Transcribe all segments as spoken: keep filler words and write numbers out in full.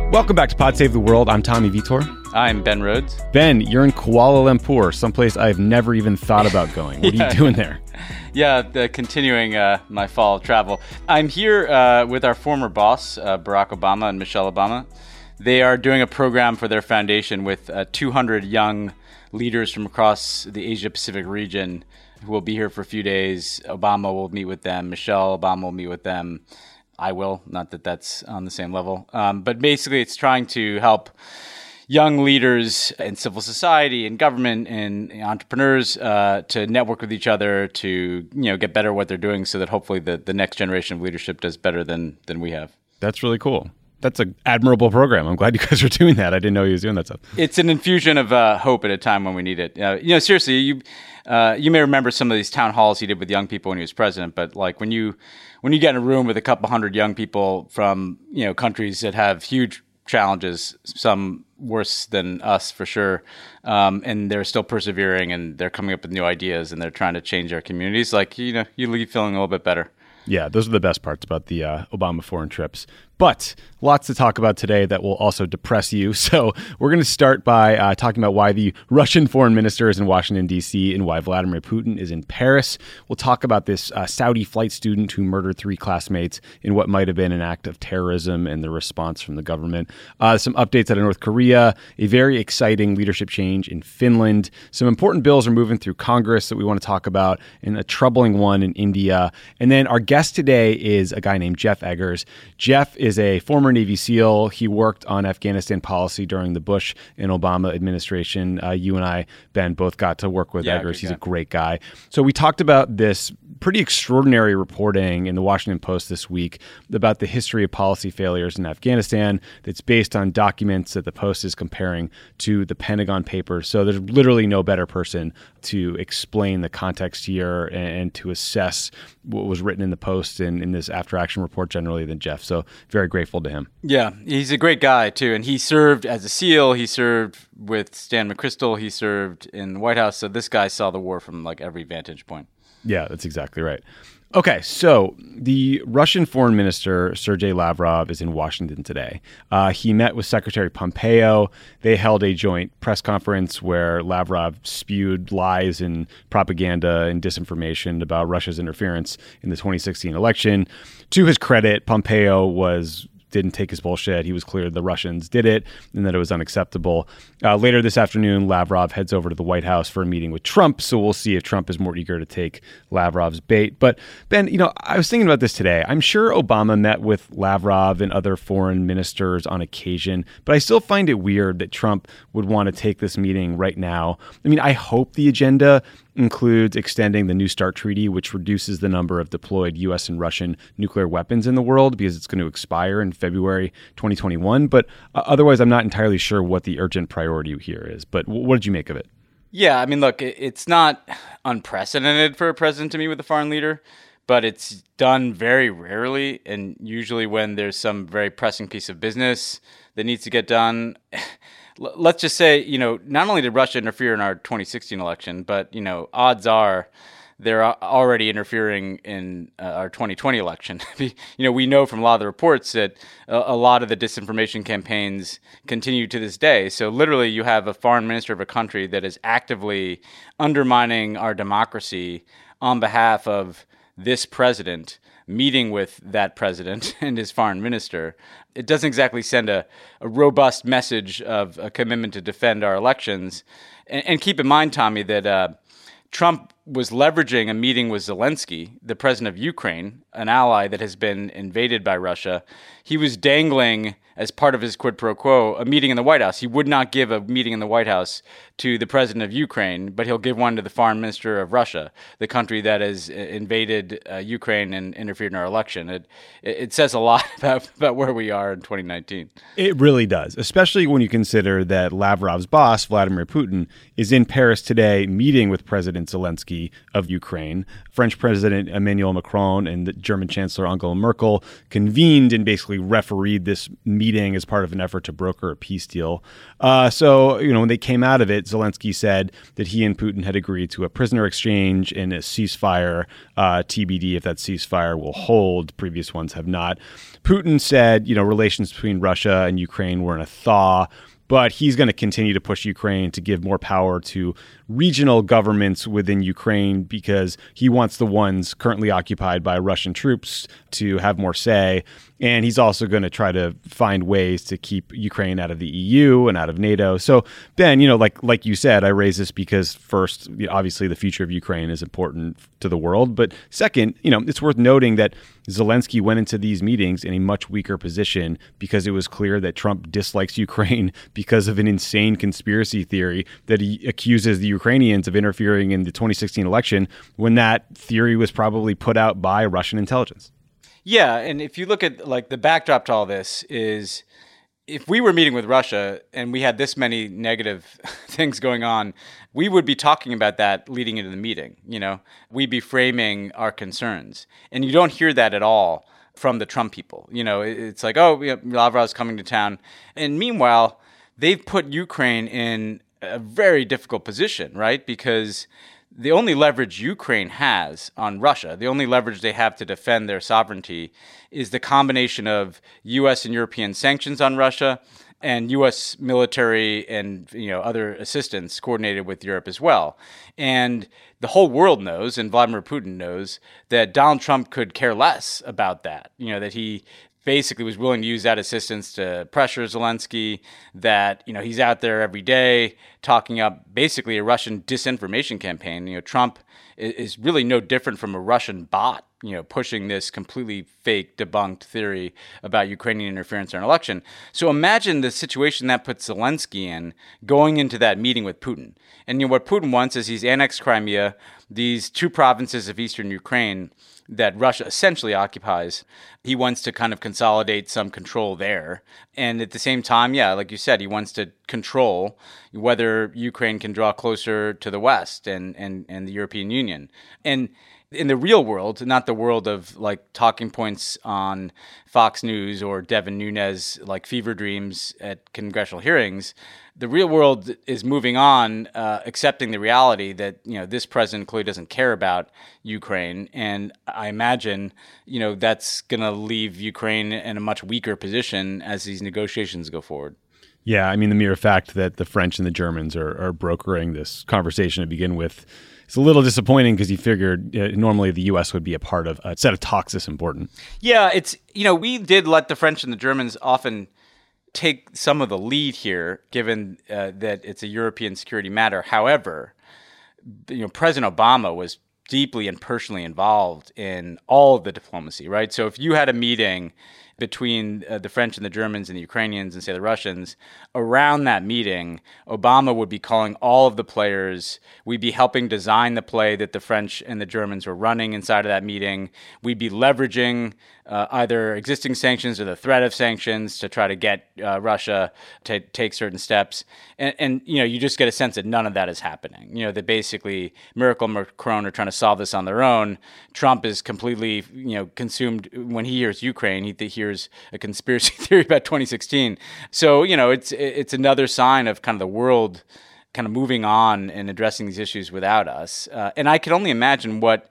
Welcome back to Pod Save the World. I'm Tommy Vitor. I'm Ben Rhodes. Ben, you're in Kuala Lumpur, someplace I've never even thought about going. What yeah. are you doing there? Yeah, the, continuing uh, my fall travel. I'm here uh, with our former boss, uh, Barack Obama and Michelle Obama. They are doing a program for their foundation with uh, two hundred young leaders from across the Asia-Pacific region who will be here for a few days. Obama will meet with them. Michelle Obama will meet with them. I will, not that that's on the same level. Um, but basically, it's trying to help young leaders in civil society and government and entrepreneurs uh, to network with each other, to you know get better at what they're doing, so that hopefully the, the next generation of leadership does better than than we have. That's really cool. That's an admirable program. I'm glad you guys are doing that. I didn't know you was doing that stuff. It's an infusion of uh, hope at a time when we need it. Uh, you know, seriously, you uh, you may remember some of these town halls he did with young people when he was president. But like when you when you get in a room with a couple hundred young people from you know countries that have huge challenges, some worse than us for sure, um, and they're still persevering and they're coming up with new ideas and they're trying to change their communities. Like you know, you leave feeling a little bit better. Yeah, those are the best parts about the uh, Obama foreign trips. But lots to talk about today that will also depress you. So we're going to start by uh, talking about why the Russian foreign minister is in Washington, D C, and why Vladimir Putin is in Paris. We'll talk about this uh, Saudi flight student who murdered three classmates in what might have been an act of terrorism and the response from the government. Uh, some updates out of North Korea, a very exciting leadership change in Finland. Some important bills are moving through Congress that we want to talk about, and a troubling one in India. And then our guest today is a guy named Jeff Eggers. Jeff is a former Navy SEAL. He worked on Afghanistan policy during the Bush and Obama administration. Uh, you and I, Ben, both got to work with yeah, Eggers. He's guy. a great guy. So we talked about this pretty extraordinary reporting in the Washington Post this week about the history of policy failures in Afghanistan that's based on documents that the Post is comparing to the Pentagon Papers. So there's literally no better person to explain the context here and, and to assess what was written in the Post and in this after-action report generally than Jeff. So very grateful to him. Yeah, he's a great guy, too. And he served as a SEAL. He served with Stan McChrystal. He served in the White House. So this guy saw the war from like every vantage point. Yeah, that's exactly right. Okay, so the Russian foreign minister, Sergei Lavrov, is in Washington today. Uh, he met with Secretary Pompeo. They held a joint press conference where Lavrov spewed lies and propaganda and disinformation about Russia's interference in the twenty sixteen election. To his credit, Pompeo was didn't take his bullshit. He was clear the Russians did it and that it was unacceptable. Uh, later this afternoon, Lavrov heads over to the White House for a meeting with Trump. So we'll see if Trump is more eager to take Lavrov's bait. But Ben, you know, I was thinking about this today. I'm sure Obama met with Lavrov and other foreign ministers on occasion, but I still find it weird that Trump would want to take this meeting right now. I mean, I hope the agenda includes extending the New START treaty, which reduces the number of deployed U S and Russian nuclear weapons in the world because it's going to expire in February twenty twenty-one. But uh, otherwise, I'm not entirely sure what the urgent priority here is. But w- what did you make of it? Yeah, I mean, look, it's not unprecedented for a president to meet with a foreign leader, but it's done very rarely. And usually when there's some very pressing piece of business that needs to get done, let's just say, you know, not only did Russia interfere in our twenty sixteen election, but, you know, odds are they're already interfering in uh, our twenty twenty election. You know, we know from a lot of the reports that a, a lot of the disinformation campaigns continue to this day. So literally you have a foreign minister of a country that is actively undermining our democracy on behalf of this president, meeting with that president and his foreign minister. It doesn't exactly send a, a robust message of a commitment to defend our elections. And, and keep in mind, Tommy, that uh, Trump was leveraging a meeting with Zelensky, the president of Ukraine, an ally that has been invaded by Russia. He was dangling, as part of his quid pro quo, a meeting in the White House. He would not give a meeting in the White House to the president of Ukraine, but he'll give one to the foreign minister of Russia, the country that has invaded uh, Ukraine and interfered in our election. It it says a lot about, about where we are in twenty nineteen. It really does, especially when you consider that Lavrov's boss, Vladimir Putin, is in Paris today meeting with President Zelensky of Ukraine. French President Emmanuel Macron and the German Chancellor Angela Merkel convened and basically refereed this meeting meeting as part of an effort to broker a peace deal. Uh, so, you know, when they came out of it, Zelensky said that he and Putin had agreed to a prisoner exchange and a ceasefire, uh, T B D if that ceasefire will hold. Previous ones have not. Putin said, you know, relations between Russia and Ukraine were in a thaw, but he's going to continue to push Ukraine to give more power to regional governments within Ukraine because he wants the ones currently occupied by Russian troops to have more say. And he's also going to try to find ways to keep Ukraine out of the E U and out of NATO. So, Ben, you know, like like you said, I raise this because first, obviously, the future of Ukraine is important to the world. But second, you know, it's worth noting that Zelensky went into these meetings in a much weaker position because it was clear that Trump dislikes Ukraine because of an insane conspiracy theory that he accuses the Ukrainians of interfering in the twenty sixteen election when that theory was probably put out by Russian intelligence. Yeah, and if you look at like the backdrop to all this is if we were meeting with Russia and we had this many negative things going on, we would be talking about that leading into the meeting. You know, we'd be framing our concerns. And you don't hear that at all from the Trump people. You know, it's like, oh, yeah, Lavrov's coming to town. And meanwhile, they've put Ukraine in a very difficult position, right? Because the only leverage Ukraine has on Russia, the only leverage they have to defend their sovereignty is the combination of U S and European sanctions on Russia and U S military and, you know, other assistance coordinated with Europe as well. And the whole world knows, and Vladimir Putin knows, that Donald Trump could care less about that, you know, that he basically was willing to use that assistance to pressure Zelensky, that, you know, he's out there every day talking up basically a Russian disinformation campaign. You know, Trump is really no different from a Russian bot, you know, pushing this completely fake, debunked theory about Ukrainian interference in an election. So imagine the situation that puts Zelensky in going into that meeting with Putin. And, you know, what Putin wants is he's annexed Crimea, these two provinces of eastern Ukraine that Russia essentially occupies. He wants to kind of consolidate some control there. And at the same time, yeah, like you said, he wants to control whether Ukraine can draw closer to the West and, and, and the European Union. And in the real world, not the world of like talking points on Fox News or Devin Nunes, like fever dreams at congressional hearings, the real world is moving on, uh, accepting the reality that, you know, this president clearly doesn't care about Ukraine. And I imagine, you know, that's going to leave Ukraine in a much weaker position as these negotiations go forward. Yeah, I mean, the mere fact that the French and the Germans are, are brokering this conversation to begin with, it's a little disappointing because you figured uh, normally the U S would be a part of a set of talks this important. Yeah, it's, you know, we did let the French and the Germans often take some of the lead here, given uh, that it's a European security matter. However, you know, President Obama was deeply and personally involved in all of the diplomacy, right? So if you had a meeting between uh, the French and the Germans and the Ukrainians and, say, the Russians, around that meeting, Obama would be calling all of the players. We'd be helping design the play that the French and the Germans were running inside of that meeting. We'd be leveraging uh, either existing sanctions or the threat of sanctions to try to get uh, Russia to take certain steps. And, and, you know, you just get a sense that none of that is happening. You know, that basically Merkel and Macron are trying to solve this on their own. Trump is completely, you know, consumed. When he hears Ukraine, he hears a conspiracy theory about twenty sixteen. So, you know, it's it's another sign of kind of the world kind of moving on and addressing these issues without us. Uh, and I can only imagine what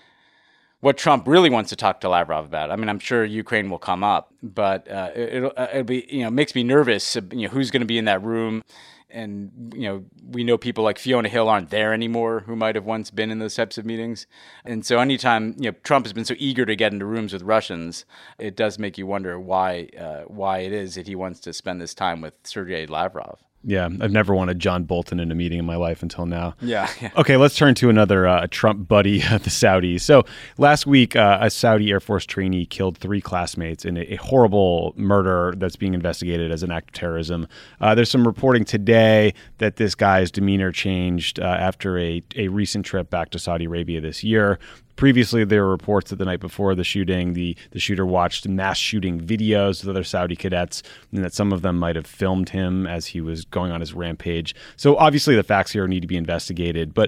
what Trump really wants to talk to Lavrov about. I mean, I'm sure Ukraine will come up, but uh, it, it'll, it'll be, you know, makes me nervous. You know, who's going to be in that room? And, you know, we know people like Fiona Hill aren't there anymore who might have once been in those types of meetings. And so anytime, you know, Trump has been so eager to get into rooms with Russians, it does make you wonder why uh, why it is that he wants to spend this time with Sergei Lavrov. Yeah, I've never wanted John Bolton in a meeting in my life until now. Yeah. yeah. Okay, let's turn to another uh, Trump buddy, the Saudis. So last week, uh, a Saudi Air Force trainee killed three classmates in a, a horrible murder that's being investigated as an act of terrorism. Uh, there's some reporting today that this guy's demeanor changed uh, after a, a recent trip back to Saudi Arabia this year. Previously, there were reports that the night before the shooting, the, the shooter watched mass shooting videos with other Saudi cadets, and that some of them might have filmed him as he was going on his rampage. So obviously the facts here need to be investigated. But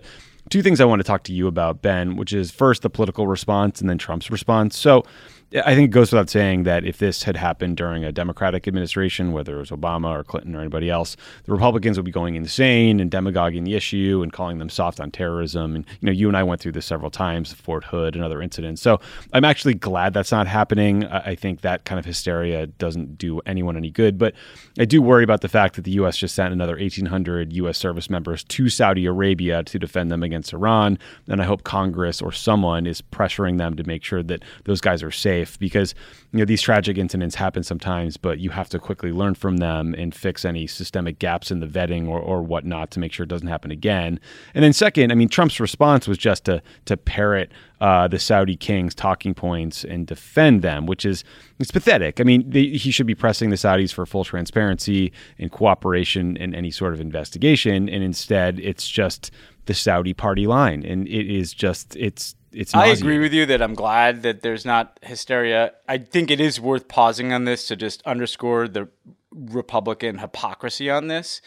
two things I want to talk to you about, Ben, which is first the political response and then Trump's response. So I think it goes without saying that if this had happened during a Democratic administration, whether it was Obama or Clinton or anybody else, the Republicans would be going insane and demagoguing the issue and calling them soft on terrorism. And, you know, you and I went through this several times, Fort Hood and other incidents. So I'm actually glad that's not happening. I think that kind of hysteria doesn't do anyone any good. But I do worry about the fact that the U S just sent another eighteen hundred U S service members to Saudi Arabia to defend them against Iran. And I hope Congress or someone is pressuring them to make sure that those guys are safe. Because, you know, these tragic incidents happen sometimes, but you have to quickly learn from them and fix any systemic gaps in the vetting or, or whatnot to make sure it doesn't happen again. And then second, I mean, Trump's response was just to to parrot uh, the Saudi king's talking points and defend them, which is it's pathetic. I mean, they, he should be pressing the Saudis for full transparency and cooperation in any sort of investigation. And instead, it's just the Saudi party line. And it is just, it's, It's I agree with you that I'm glad that there's not hysteria. I think it is worth pausing on this to just underscore the Republican hypocrisy on this.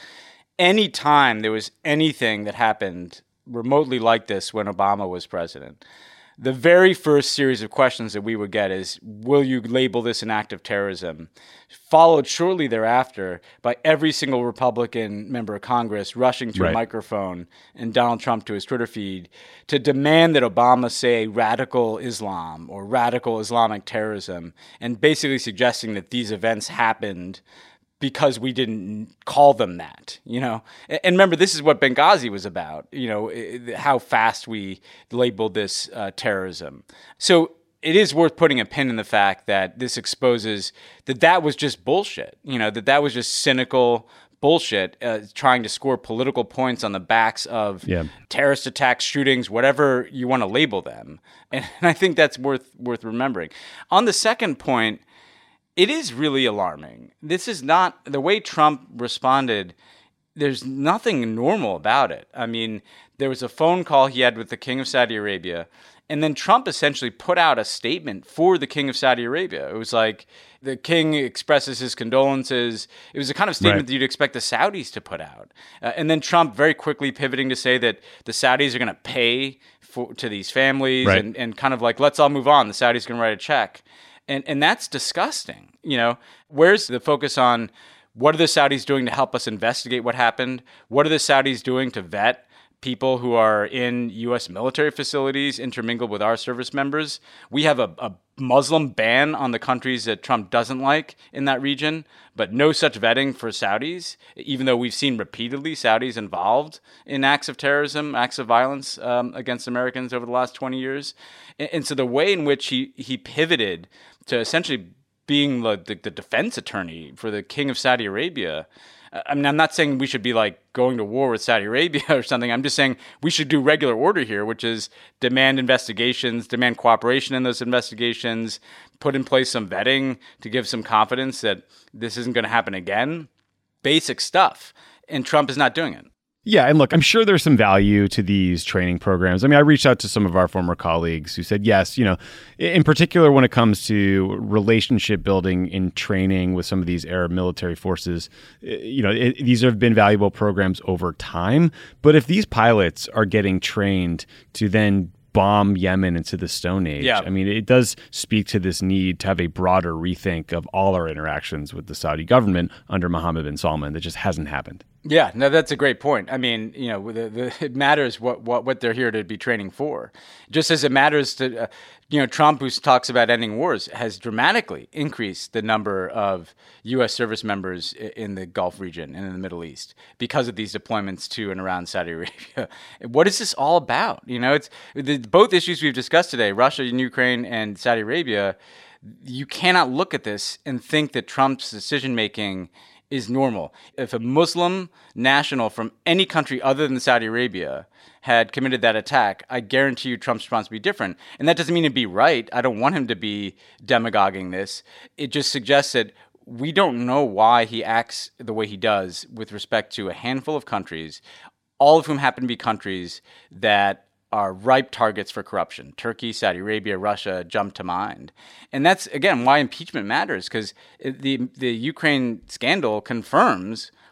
Anytime there was anything that happened remotely like this when Obama was president, the very first series of questions that we would get is, will you label this an act of terrorism? Followed shortly thereafter by every single Republican member of Congress rushing to right. a microphone and Donald Trump to his Twitter feed to demand that Obama say radical Islam or radical Islamic terrorism, and basically suggesting that these events happened because we didn't call them that, you know. And remember, this is what Benghazi was about, you know, how fast we labeled this uh, terrorism. So it is worth putting a pin in the fact that this exposes that that was just bullshit, you know, that that was just cynical bullshit, uh, trying to score political points on the backs of yeah. terrorist attacks, shootings, whatever you want to label them. And, and I think that's worth worth remembering. On the second point, it is really alarming. This is not the way Trump responded. There's nothing normal about it. I mean, there was a phone call he had with the King of Saudi Arabia, and then Trump essentially put out a statement for the King of Saudi Arabia. It was like the king expresses his condolences. It was a kind of statement right. that you'd expect the Saudis to put out. Uh, and then Trump very quickly pivoting to say that the Saudis are going to pay for, to these families right. and, and kind of like, let's all move on. The Saudis can write a check. And and that's disgusting. You know, where's the focus on what are the Saudis doing to help us investigate what happened? What are the Saudis doing to vet people who are in U S military facilities intermingled with our service members? We have a, a Muslim ban on the countries that Trump doesn't like in that region, but no such vetting for Saudis, even though we've seen repeatedly Saudis involved in acts of terrorism, acts of violence um, against Americans over the last twenty years. And, and so the way in which he, he pivoted to essentially being the, the, the defense attorney for the King of Saudi Arabia, I mean, I'm not saying we should be like going to war with Saudi Arabia or something. I'm just saying we should do regular order here, which is demand investigations, demand cooperation in those investigations, put in place some vetting to give some confidence that this isn't going to happen again. Basic stuff. And Trump is not doing it. Yeah, and look, I'm sure there's some value to these training programs. I mean, I reached out to some of our former colleagues who said, yes, you know, in particular when it comes to relationship building and training with some of these Arab military forces, you know, it, these have been valuable programs over time. But if these pilots are getting trained to then bomb Yemen into the Stone Age, yeah. I mean, it does speak to this need to have a broader rethink of all our interactions with the Saudi government under Mohammed bin Salman that just hasn't happened. Yeah, no, that's a great point. I mean, you know, the, the, it matters what, what, what they're here to be training for. Just as it matters to, uh, you know, Trump, who talks about ending wars, has dramatically increased the number of U S service members in the Gulf region and in the Middle East because of these deployments to and around Saudi Arabia. What is this all about? You know, it's the, both issues we've discussed today, Russia and Ukraine and Saudi Arabia. You cannot look at this and think that Trump's decision-making is normal. If a Muslim national from any country other than Saudi Arabia had committed that attack, I guarantee you Trump's response would be different. And that doesn't mean it'd be right. I don't want him to be demagoguing this. It just suggests that we don't know why he acts the way he does with respect to a handful of countries, all of whom happen to be countries that are ripe targets for corruption. Turkey, Saudi Arabia, Russia jump to mind. And that's, again, why impeachment matters, because the the Ukraine scandal confirms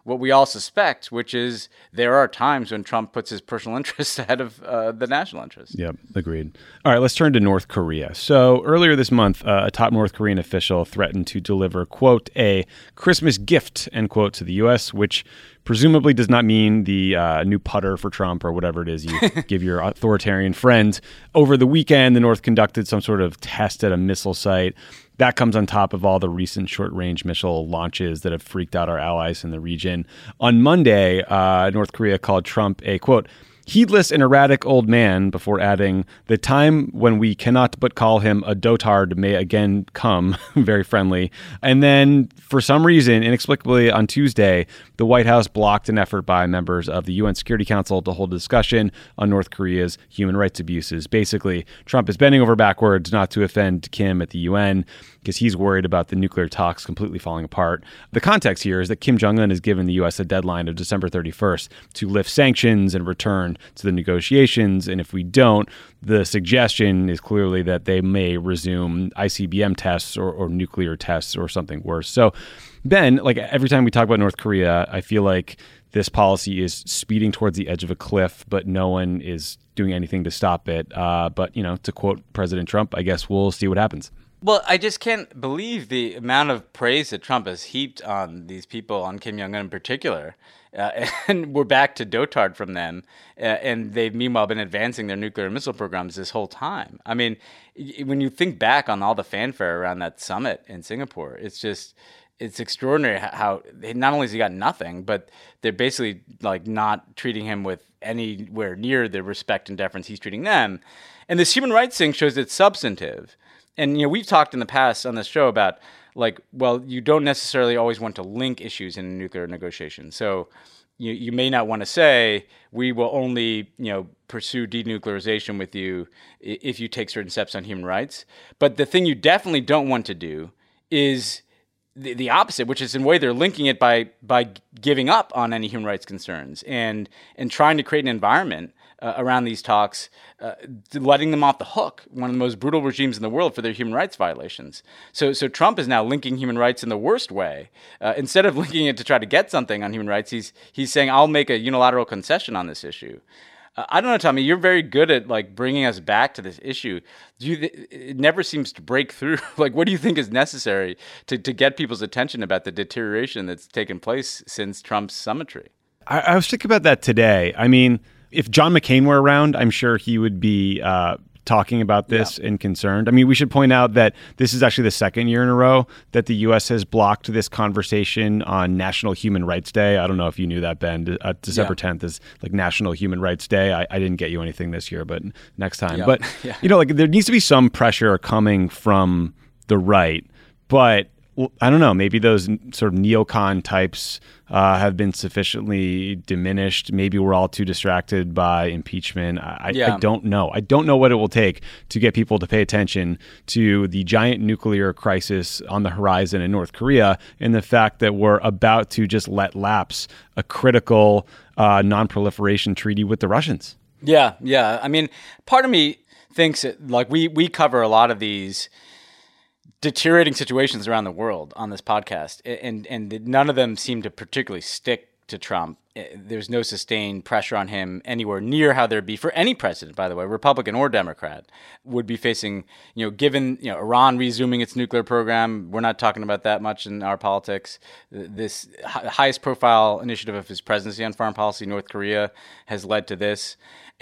what we all suspect, which is there are times when Trump puts his personal interests ahead of uh, the national interest. Yep, agreed. All right, let's turn to North Korea. So earlier this month, uh, a top North Korean official threatened to deliver, quote, a Christmas gift, end quote, to the U S, which presumably does not mean the uh, new putter for Trump or whatever it is you give your authoritarian friend. Over the weekend, the North conducted some sort of test at a missile site. That comes on top of all the recent short-range missile launches that have freaked out our allies in the region. On Monday, uh, North Korea called Trump a, quote, heedless and erratic old man, before adding, the time when we cannot but call him a dotard may again come, very friendly. And then, for some reason, inexplicably on Tuesday, the White House blocked an effort by members of the U N Security Council to hold a discussion on North Korea's human rights abuses. Basically, Trump is bending over backwards not to offend Kim at the U N because he's worried about the nuclear talks completely falling apart. The context here is that Kim Jong-un has given the U S a deadline of December thirty-first to lift sanctions and return to the negotiations. And if we don't, the suggestion is clearly that they may resume I C B M tests or, or nuclear tests or something worse. So, Ben, like every time we talk about North Korea, I feel like this policy is speeding towards the edge of a cliff, but no one is doing anything to stop it. Uh, but, you know, to quote President Trump, I guess we'll see what happens. Well, I just can't believe the amount of praise that Trump has heaped on these people, on Kim Jong-un in particular. Uh, and we're back to dotard from them. Uh, and they've meanwhile been advancing their nuclear missile programs this whole time. I mean, when you think back on all the fanfare around that summit in Singapore, it's just, it's extraordinary how they, not only has he got nothing, but they're basically like not treating him with anywhere near the respect and deference he's treating them. And this human rights thing shows it's substantive. And, you know, we've talked in the past on this show about, like, well, you don't necessarily always want to link issues in a nuclear negotiation. So you, you may not want to say, we will only, you know, pursue denuclearization with you if you take certain steps on human rights. But the thing you definitely don't want to do is the, the opposite, which is in a way they're linking it by by giving up on any human rights concerns and and trying to create an environment Uh, around these talks, uh, letting them off the hook, one of the most brutal regimes in the world for their human rights violations. So so Trump is now linking human rights in the worst way. Uh, instead of linking it to try to get something on human rights, he's he's saying, I'll make a unilateral concession on this issue. Uh, I don't know, Tommy, you're very good at like bringing us back to this issue. Do you th- it never seems to break through. Like, what do you think is necessary to, to get people's attention about the deterioration that's taken place since Trump's summitry? I, I was thinking about that today. I mean, if John McCain were around, I'm sure he would be uh, talking about this yeah. and concerned. I mean, we should point out that this is actually the second year in a row that the U S has blocked this conversation on National Human Rights Day. I don't know if you knew that, Ben. Uh, December yeah. tenth is like National Human Rights Day. I, I didn't get you anything this year, but next time. Yeah. But, yeah. you know, like there needs to be some pressure coming from the right. But I don't know, maybe those sort of neocon types uh, have been sufficiently diminished. Maybe we're all too distracted by impeachment. I, yeah. I don't know. I don't know what it will take to get people to pay attention to the giant nuclear crisis on the horizon in North Korea and the fact that we're about to just let lapse a critical uh, non-proliferation treaty with the Russians. Yeah, yeah. I mean, part of me thinks that, like, we, we cover a lot of these deteriorating situations around the world on this podcast, and and none of them seem to particularly stick to Trump. There's no sustained pressure on him anywhere near how there'd be for any president, by the way, Republican or Democrat, would be facing, you know, given, you know, Iran resuming its nuclear program. We're not talking about that much in our politics. This highest profile initiative of his presidency on foreign policy, North Korea, has led to this.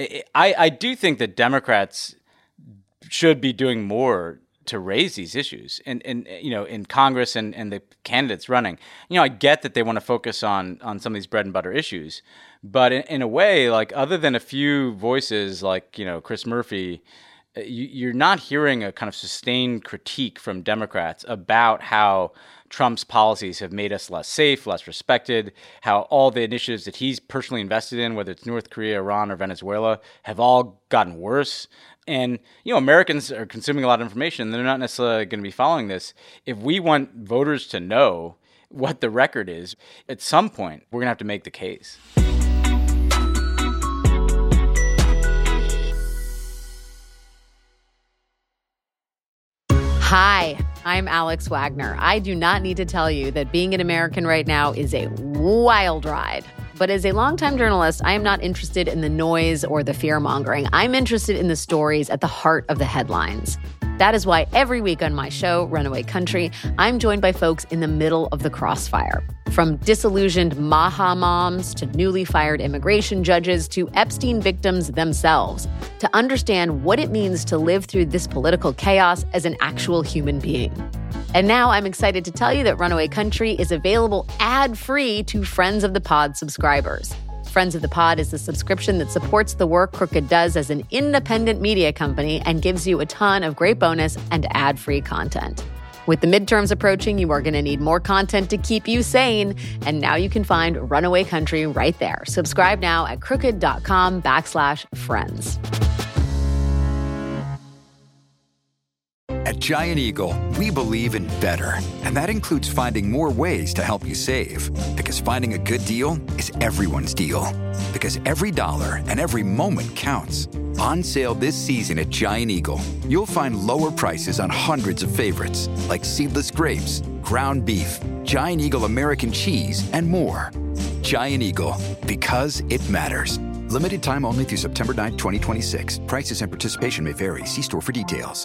I, I do think that Democrats should be doing more to raise these issues, and, and you know, in Congress and, and the candidates running. You know, I get that they want to focus on on some of these bread and butter issues, but in, in a way, like, other than a few voices like, you know, Chris Murphy, you, you're not hearing a kind of sustained critique from Democrats about how Trump's policies have made us less safe, less respected, how all the initiatives that he's personally invested in, whether it's North Korea, Iran, or Venezuela, have all gotten worse. And, you know, Americans are consuming a lot of information. They're not necessarily going to be following this. If we want voters to know what the record is, at some point, we're going to have to make the case. Hi, I'm Alex Wagner. I do not need to tell you that being an American right now is a wild ride. But as a longtime journalist, I am not interested in the noise or the fear-mongering. I'm interested in the stories at the heart of the headlines. That is why every week on my show, Runaway Country, I'm joined by folks in the middle of the crossfire. From disillusioned Maha moms to newly fired immigration judges to Epstein victims themselves, to understand what it means to live through this political chaos as an actual human being. And now I'm excited to tell you that Runaway Country is available ad-free to Friends of the Pod subscribers. Friends of the Pod is the subscription that supports the work Crooked does as an independent media company and gives you a ton of great bonus and ad-free content. With the midterms approaching, you are going to need more content to keep you sane. And now you can find Runaway Country right there. Subscribe now at crooked.com backslash friends. At Giant Eagle, we believe in better. And that includes finding more ways to help you save. Because finding a good deal is everyone's deal. Because every dollar and every moment counts. On sale this season at Giant Eagle, you'll find lower prices on hundreds of favorites, like seedless grapes, ground beef, Giant Eagle American cheese, and more. Giant Eagle, because it matters. Limited time only through September ninth, twenty twenty-six. Prices and participation may vary. See store for details.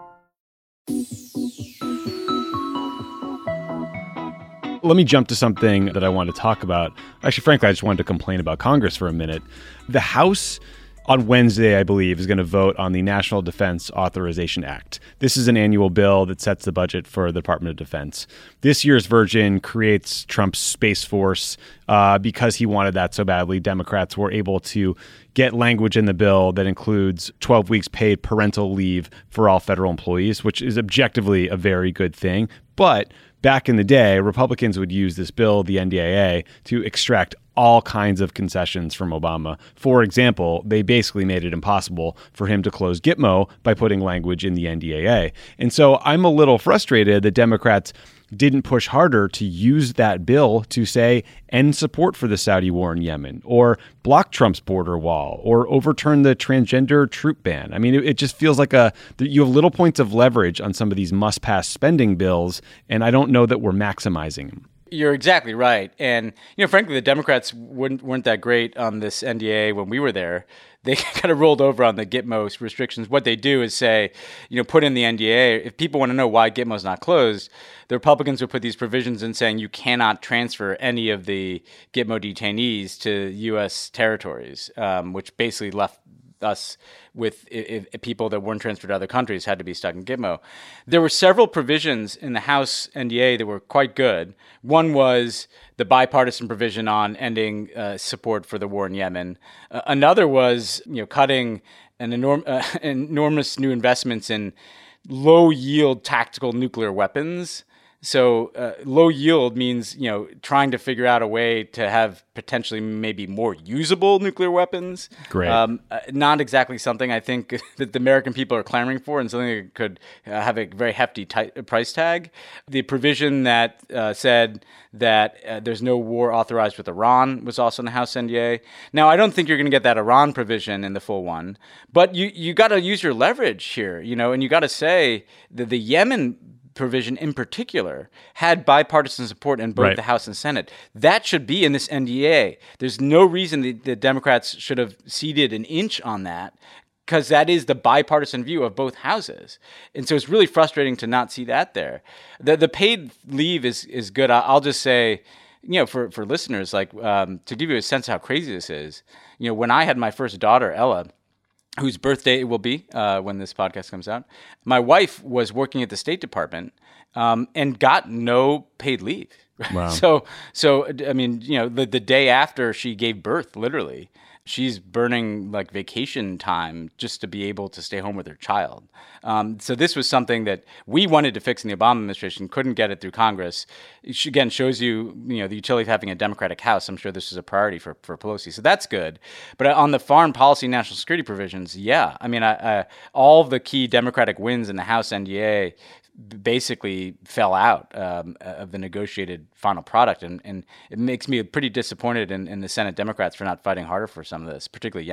Let me jump to something that I want to talk about. Actually, frankly, I just wanted to complain about Congress for a minute. The House on Wednesday, I believe, is going to vote on the National Defense Authorization Act. This is an annual bill that sets the budget for the Department of Defense. This year's version creates Trump's Space Force uh, because he wanted that so badly. Democrats were able to get language in the bill that includes twelve weeks paid parental leave for all federal employees, which is objectively a very good thing. But back in the day, Republicans would use this bill, the N D A A, to extract all kinds of concessions from Obama. For example, they basically made it impossible for him to close Gitmo by putting language in the N D A A. And so I'm a little frustrated that Democrats didn't push harder to use that bill to say end support for the Saudi war in Yemen, or block Trump's border wall, or overturn the transgender troop ban. I mean, it, it just feels like a you have little points of leverage on some of these must-pass spending bills, and I don't know that we're maximizing them. You're exactly right. And, you know, frankly, the Democrats weren't, weren't that great on this N D A A when we were there. They kind of rolled over on the Gitmo restrictions. What they do is say, you know, put in the N D A A. If people want to know why Gitmo's not closed, the Republicans would put these provisions in saying you cannot transfer any of the Gitmo detainees to U S territories, um, which basically left us with if, if people that weren't transferred to other countries had to be stuck in Gitmo. There were several provisions in the House N D A A that were quite good. One was the bipartisan provision on ending uh, support for the war in Yemen. Uh, another was, you know, cutting an enorm- uh, enormous new investments in low-yield tactical nuclear weapons. So uh, low yield means, you know, trying to figure out a way to have potentially maybe more usable nuclear weapons. Great. Um, uh, not exactly something I think that the American people are clamoring for, and something that could uh, have a very hefty t- price tag. The provision that uh, said that uh, there's no war authorized with Iran was also in the House N D A A. Now, I don't think you're going to get that Iran provision in the full one, but you, you got to use your leverage here, you know, and you got to say that the Yemen provision in particular had bipartisan support in both right. the House and Senate. That should be in this N D A A. There's no reason the, the Democrats should have ceded an inch on that, because that is the bipartisan view of both houses. And so it's really frustrating to not see that there. The the paid leave is is good. I'll just say, you know, for, for listeners, like um, to give you a sense of how crazy this is, you know, when I had my first daughter, Ella, whose birthday it will be uh, when this podcast comes out, my wife was working at the State Department um, and got no paid leave. Wow. so, so I mean, you know, the, the day after she gave birth, literally, she's burning like vacation time just to be able to stay home with her child. Um, so this was something that we wanted to fix in the Obama administration, couldn't get it through Congress. It again shows you, you know, the utility of having a Democratic House. I'm sure this is a priority for, for Pelosi. So that's good. But on the foreign policy, national security provisions, yeah. I mean, I, I, all of the key Democratic wins in the House N D A A basically fell out um, of the negotiated final product. And, and it makes me pretty disappointed in, in the Senate Democrats for not fighting harder for some of this, particularly Yemen.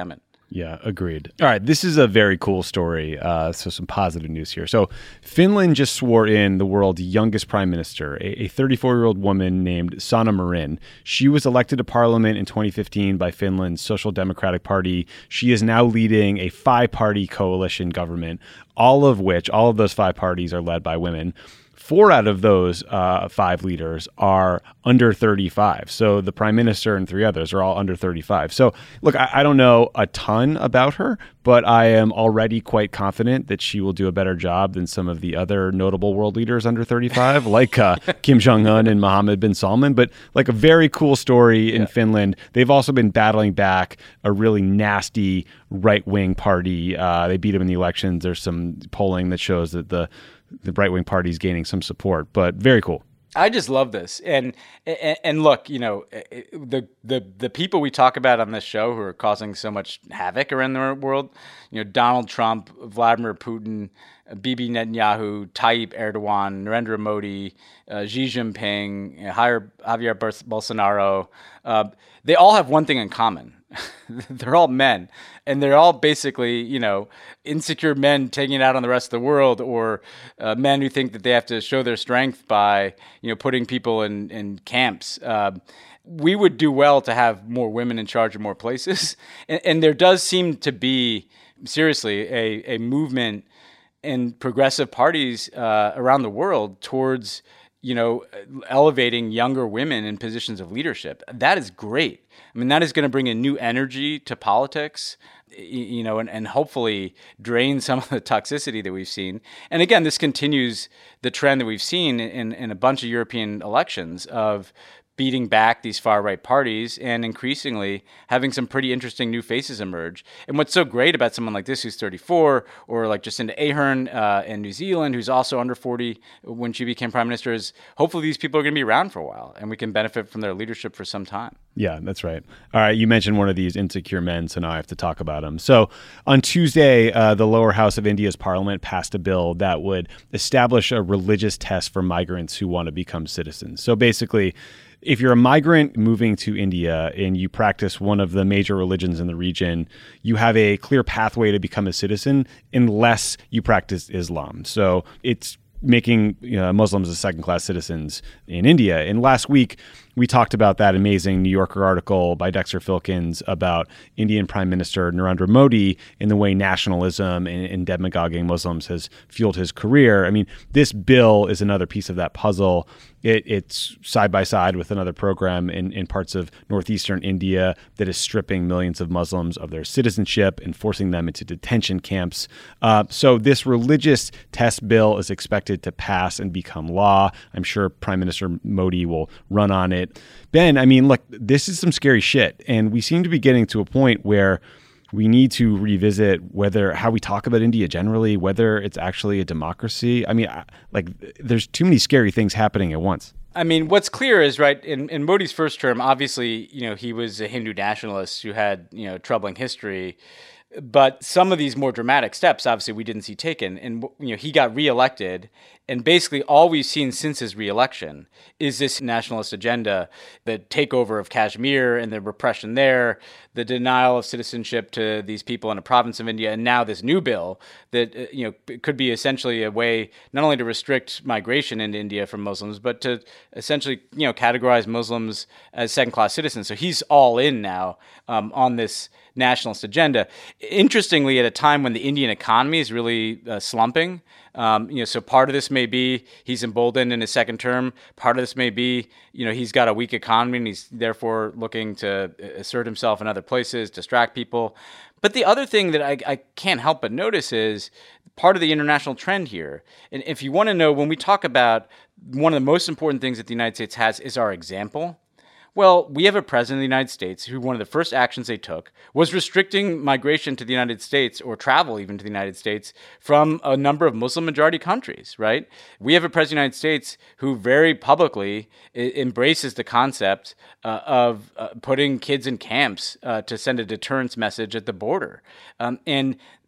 Yeah, agreed. All right, this is a very cool story. Uh, so some positive news here. So Finland just swore in the world's youngest prime minister, a thirty-four-year-old woman named Sanna Marin. She was elected to parliament in twenty fifteen by Finland's Social Democratic Party. She is now leading a five-party coalition government, all of which, all of those five parties are led by women. Four out of those uh, five leaders are under thirty-five. So the prime minister and three others are all under thirty-five. So look, I, I don't know a ton about her, but I am already quite confident that she will do a better job than some of the other notable world leaders under thirty-five, like uh, Kim Jong-un and Mohammed bin Salman. But like a very cool story in yeah. Finland. They've also been battling back a really nasty right-wing party. Uh, they beat them in the elections. There's some polling that shows that the the right-wing party is gaining some support, but very cool. I just love this. And, and and look, you know, the the the people we talk about on this show who are causing so much havoc around the world, you know, Donald Trump, Vladimir Putin, Bibi Netanyahu, Tayyip Erdogan, Narendra Modi, uh, Xi Jinping, Javier Bolsonaro, uh, they all have one thing in common. They're all men, and they're all basically, you know, insecure men taking it out on the rest of the world, or uh, men who think that they have to show their strength by, you know, putting people in, in camps. Uh, we would do well to have more women in charge of more places. And, and there does seem to be, seriously, a, a movement in progressive parties uh, around the world towards, you know, elevating younger women in positions of leadership. That is great. I mean, that is going to bring a new energy to politics, you know, and, and hopefully drain some of the toxicity that we've seen. And again, this continues the trend that we've seen in, in a bunch of European elections of beating back these far-right parties and increasingly having some pretty interesting new faces emerge. And what's so great about someone like this who's thirty-four, or like Jacinda Ardern uh, in New Zealand, who's also under forty when she became prime minister, is hopefully these people are going to be around for a while and we can benefit from their leadership for some time. Yeah, that's right. All right, you mentioned one of these insecure men, so now I have to talk about him. So on Tuesday, uh, the lower house of India's parliament passed a bill that would establish a religious test for migrants who want to become citizens. So basically, if you're a migrant moving to India and you practice one of the major religions in the region, you have a clear pathway to become a citizen unless you practice Islam. So it's making you know, Muslims as second-class citizens in India. And last week, we talked about that amazing New Yorker article by Dexter Filkins about Indian Prime Minister Narendra Modi and the way nationalism and, and demagoguing Muslims has fueled his career. I mean, this bill is another piece of that puzzle. It, it's side by side with another program in, in parts of northeastern India that is stripping millions of Muslims of their citizenship and forcing them into detention camps. Uh, so this religious test bill is expected to pass and become law. I'm sure Prime Minister Modi will run on it. Ben, I mean, look, this is some scary shit. And we seem to be getting to a point where we need to revisit whether how we talk about India generally, whether it's actually a democracy. I mean, like, there's too many scary things happening at once. I mean, what's clear is, right, in, in Modi's first term, obviously, you know, he was a Hindu nationalist who had, you know, troubling history. But some of these more dramatic steps, obviously, we didn't see taken. And, you know, he got reelected. And basically all we've seen since his reelection is this nationalist agenda, the takeover of Kashmir and the repression there, the denial of citizenship to these people in a province of India, and now this new bill that, uh, you know, could be essentially a way not only to restrict migration into India from Muslims, but to essentially, you know, categorize Muslims as second-class citizens. So he's all in now um, on this nationalist agenda. Interestingly, at a time when the Indian economy is really uh, slumping, um, you know, so part of this may be he's emboldened in his second term. Part of this may be, you know, he's got a weak economy and he's therefore looking to assert himself in other places, distract people. But the other thing that I, I can't help but notice is part of the international trend here. And if you want to know, when we talk about one of the most important things that the United States has is our example. Well, we have a president of the United States who one of the first actions they took was restricting migration to the United States, or travel even to the United States, from a number of Muslim-majority countries, right? We have a president of the United States who very publicly I- embraces the concept uh, of uh, putting kids in camps uh, to send a deterrence message at the border. Um, and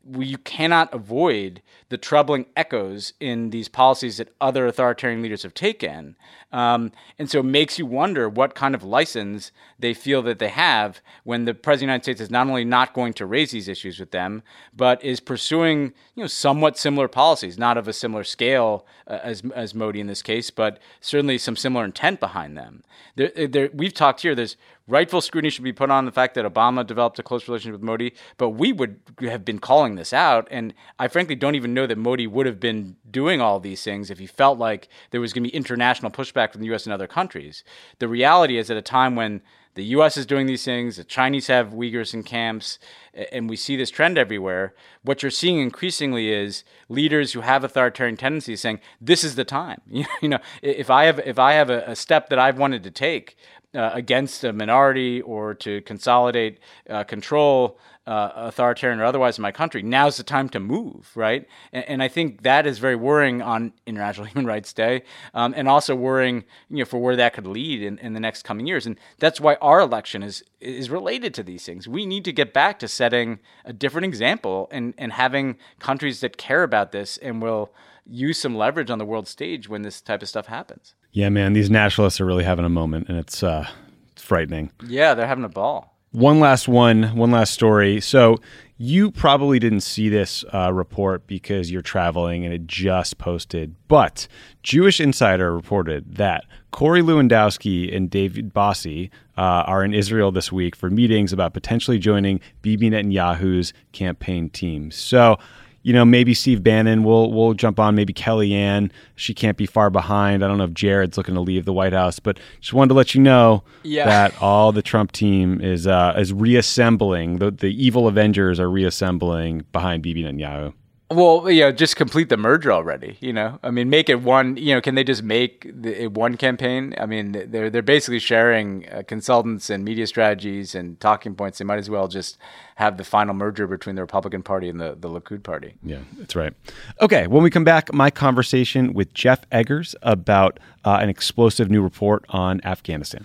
we, you cannot avoid the troubling echoes in these policies that other authoritarian leaders have taken. Um, and so it makes you wonder what kind of license they feel that they have when the President of the United States is not only not going to raise these issues with them, but is pursuing, you know, somewhat similar policies, not of a similar scale uh, as as Modi in this case, but certainly some similar intent behind them. There, there, we've talked here, there's rightful scrutiny should be put on the fact that Obama developed a close relationship with Modi, but we would have been calling this out. And I frankly don't even know that Modi would have been doing all these things if he felt like there was going to be international pushback from the U S and other countries. The reality is, at a time when the U S is doing these things, the Chinese have Uyghurs in camps, and we see this trend everywhere, what you're seeing increasingly is leaders who have authoritarian tendencies saying, this is the time. You know, if I have if I have a, a step that I've wanted to take uh, against a minority or to consolidate uh, control, uh, authoritarian or otherwise, in my country, now's the time to move, right? And, and I think that is very worrying on International Human Rights Day, um, and also worrying, you know, for where that could lead in, in the next coming years. And that's why our election is is related to these things. We need to get back to setting a different example and, and having countries that care about this and will use some leverage on the world stage when this type of stuff happens. Yeah, man, these nationalists are really having a moment, and it's uh, it's frightening. Yeah, they're having a ball. One last one, one last story. So you probably didn't see this uh, report because you're traveling and it just posted, but Jewish Insider reported that Corey Lewandowski and David Bossie uh, are in Israel this week for meetings about potentially joining Bibi Netanyahu's campaign team. So, you know, maybe Steve Bannon will will jump on, maybe Kellyanne. She can't be far behind. I don't know if Jared's looking to leave the White House, but just wanted to let you know yeah. that all the Trump team is uh, is reassembling. The, the evil Avengers are reassembling behind Bibi Netanyahu. Well, you know, just complete the merger already, you know? I mean, make it one, you know, can they just make the, one campaign? I mean, they're they're basically sharing uh, consultants and media strategies and talking points. They might as well just have the final merger between the Republican Party and the, the Likud Party. Yeah, that's right. Okay, when we come back, my conversation with Jeff Eggers about uh, an explosive new report on Afghanistan.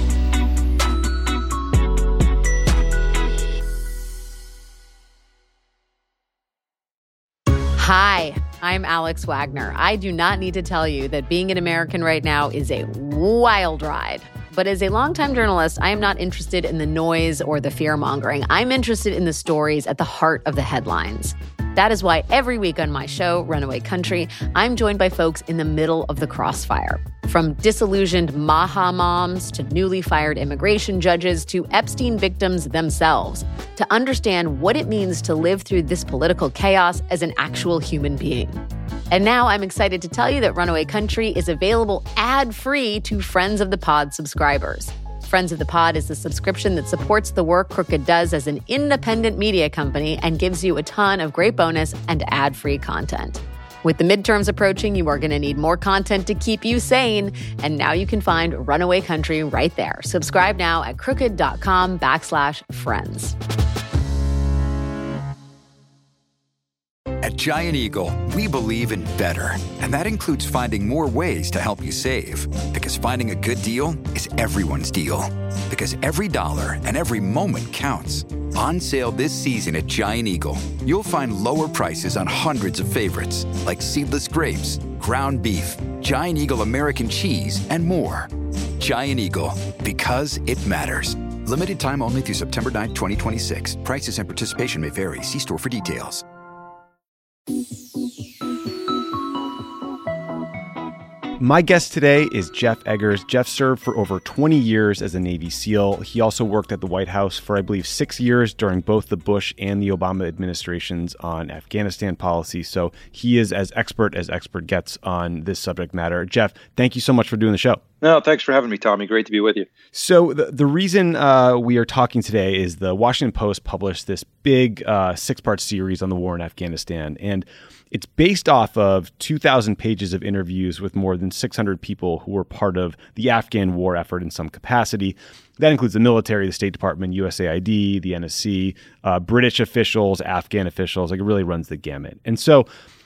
Hi, I'm Alex Wagner. I do not need to tell you that being an American right now is a wild ride. But as a longtime journalist, I am not interested in the noise or the fear-mongering. I'm interested in the stories at the heart of the headlines. That is why every week on my show, Runaway Country, I'm joined by folks in the middle of the crossfire. From disillusioned Maha moms to newly fired immigration judges to Epstein victims themselves, to understand what it means to live through this political chaos as an actual human being. And now I'm excited to tell you that Runaway Country is available ad-free to Friends of the Pod subscribers. Friends of the Pod is the subscription that supports the work Crooked does as an independent media company and gives you a ton of great bonus and ad-free content. With the midterms approaching, you are going to need more content to keep you sane. And now you can find Runaway Country right there. Subscribe now at crooked.com backslash friends. At Giant Eagle, we believe in better. And that includes finding more ways to help you save. Because finding a good deal is everyone's deal. Because every dollar and every moment counts. On sale this season at Giant Eagle, you'll find lower prices on hundreds of favorites, like seedless grapes, ground beef, Giant Eagle American cheese, and more. Giant Eagle, because it matters. Limited time only through September ninth, twenty twenty-six. Prices and participation may vary. See store for details. My guest today is Jeff Eggers. Jeff served for over twenty years as a Navy SEAL. He also worked at the White House for, I believe, six years during both the Bush and the Obama administrations on Afghanistan policy. So he is as expert as expert gets on this subject matter. Jeff, thank you so much for doing the show. No, thanks for having me, Tommy. Great to be with you. So the, the reason uh, we are talking today is the Washington Post published this big uh, six-part series on the war in Afghanistan. And it's based off of two thousand pages of interviews with more than six hundred people who were part of the Afghan war effort in some capacity. That includes the military, the State Department, U S A I D, the N S C, uh, British officials, Afghan officials. Like, it really runs the gamut. And so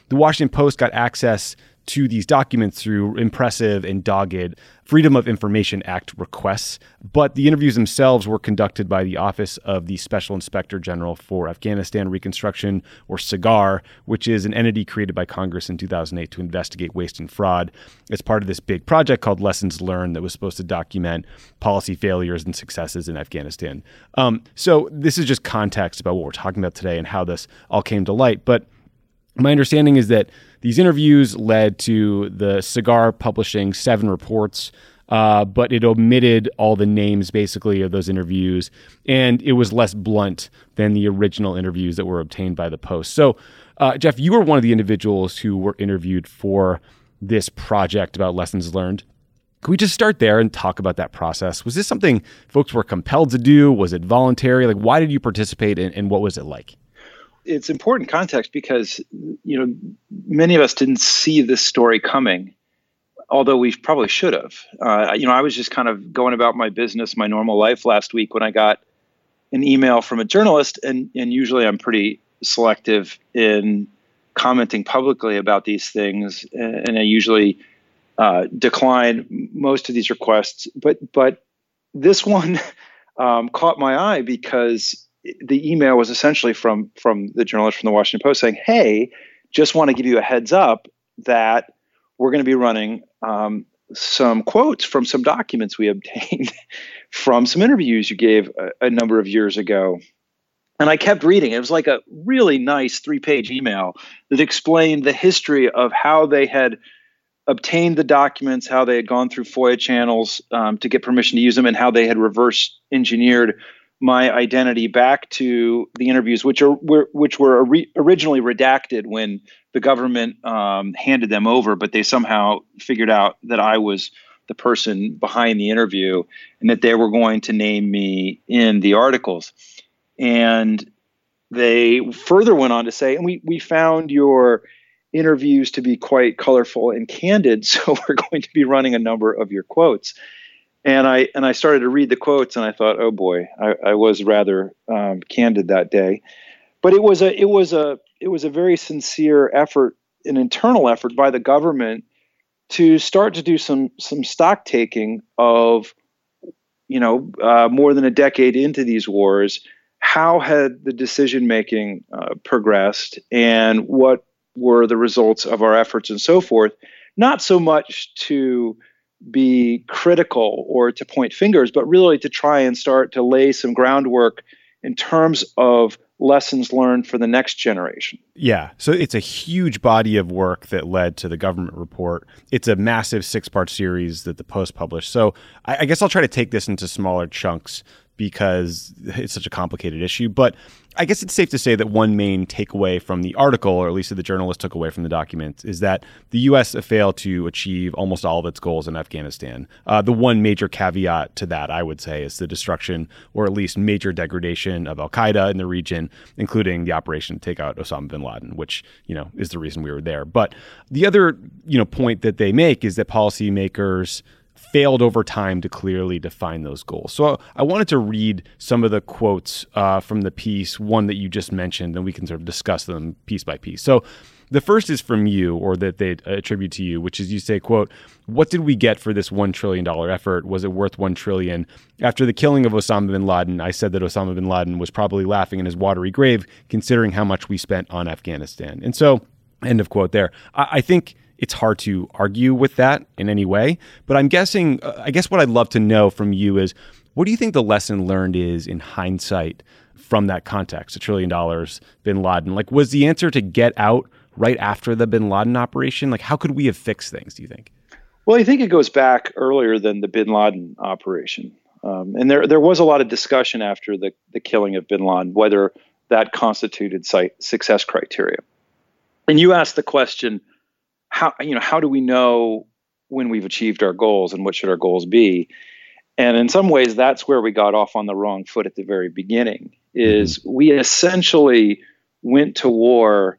the Washington Post got access to these documents through impressive and dogged Freedom of Information Act requests, but the interviews themselves were conducted by the Office of the Special Inspector General for Afghanistan Reconstruction, or SIGAR, which is an entity created by Congress in two thousand eight to investigate waste and fraud. It's part of this big project called Lessons Learned that was supposed to document policy failures and successes in Afghanistan. Um, so this is just context about what we're talking about today and how this all came to light. But my understanding is that these interviews led to the SIGAR publishing seven reports, uh, but it omitted all the names, basically, of those interviews, and it was less blunt than the original interviews that were obtained by the Post. So, uh, Jeff, you were one of the individuals who were interviewed for this project about lessons learned. Can we just start there and talk about that process? Was this something folks were compelled to do? Was it voluntary? Like, why did you participate, and, and what was it like? It's important context because, you know, many of us didn't see this story coming, although we probably should have. Uh, you know, I was just kind of going about my business, my normal life last week when I got an email from a journalist, and, and usually I'm pretty selective in commenting publicly about these things, and I usually uh, decline most of these requests. But but this one um, caught my eye because the email was essentially from from the journalist from the Washington Post saying, hey, just want to give you a heads up that we're going to be running um, some quotes from some documents we obtained from some interviews you gave a, a number of years ago. And I kept reading. It was like a really nice three-page email that explained the history of how they had obtained the documents, how they had gone through FOIA channels um, to get permission to use them, and how they had reverse engineered my identity back to the interviews, which are were, which were re- originally redacted when the government um, handed them over, but they somehow figured out that I was the person behind the interview and that they were going to name me in the articles. And they further went on to say, and we we found your interviews to be quite colorful and candid, so we're going to be running a number of your quotes. And I and I started to read the quotes, and I thought, oh boy, I, I was rather um, candid that day. But it was a it was a it was a very sincere effort, an internal effort by the government to start to do some some stock taking of, you know, uh, more than a decade into these wars. How had the decision making uh, progressed, and what were the results of our efforts, and so forth? Not so much to be critical or to point fingers, but really to try and start to lay some groundwork in terms of lessons learned for the next generation. Yeah. So it's a huge body of work that led to the government report. It's a massive six-part series that the Post published. So I, I guess I'll try to take this into smaller chunks because it's such a complicated issue. But I guess it's safe to say that one main takeaway from the article, or at least that the journalist took away from the document, is that the U S failed to achieve almost all of its goals in Afghanistan. Uh, the one major caveat to that, I would say, is the destruction, or at least major degradation, of al-Qaeda in the region, including the operation to take out Osama bin Laden, which, you know, is the reason we were there. But the other, you know, point that they make is that policymakers failed over time to clearly define those goals. So I wanted to read some of the quotes uh, from the piece, one that you just mentioned, and we can sort of discuss them piece by piece. So the first is from you, or that they attribute to you, which is you say, quote, "What did we get for this one trillion dollars effort? Was it worth one trillion dollars? After the killing of Osama bin Laden, I said that Osama bin Laden was probably laughing in his watery grave, considering how much we spent on Afghanistan." And so, end of quote there. I, I think it's hard to argue with that in any way, but I'm guessing, uh, I guess what I'd love to know from you is, what do you think the lesson learned is in hindsight from that context, a trillion dollars, bin Laden? Like, was the answer to get out right after the bin Laden operation? Like, how could we have fixed things, do you think? Well, I think it goes back earlier than the bin Laden operation. Um, and there there was a lot of discussion after the, the killing of bin Laden, whether that constituted site success criteria. And you asked the question, how, you know, how do we know when we've achieved our goals, and what should our goals be? And in some ways, that's where we got off on the wrong foot at the very beginning, is mm-hmm. we essentially went to war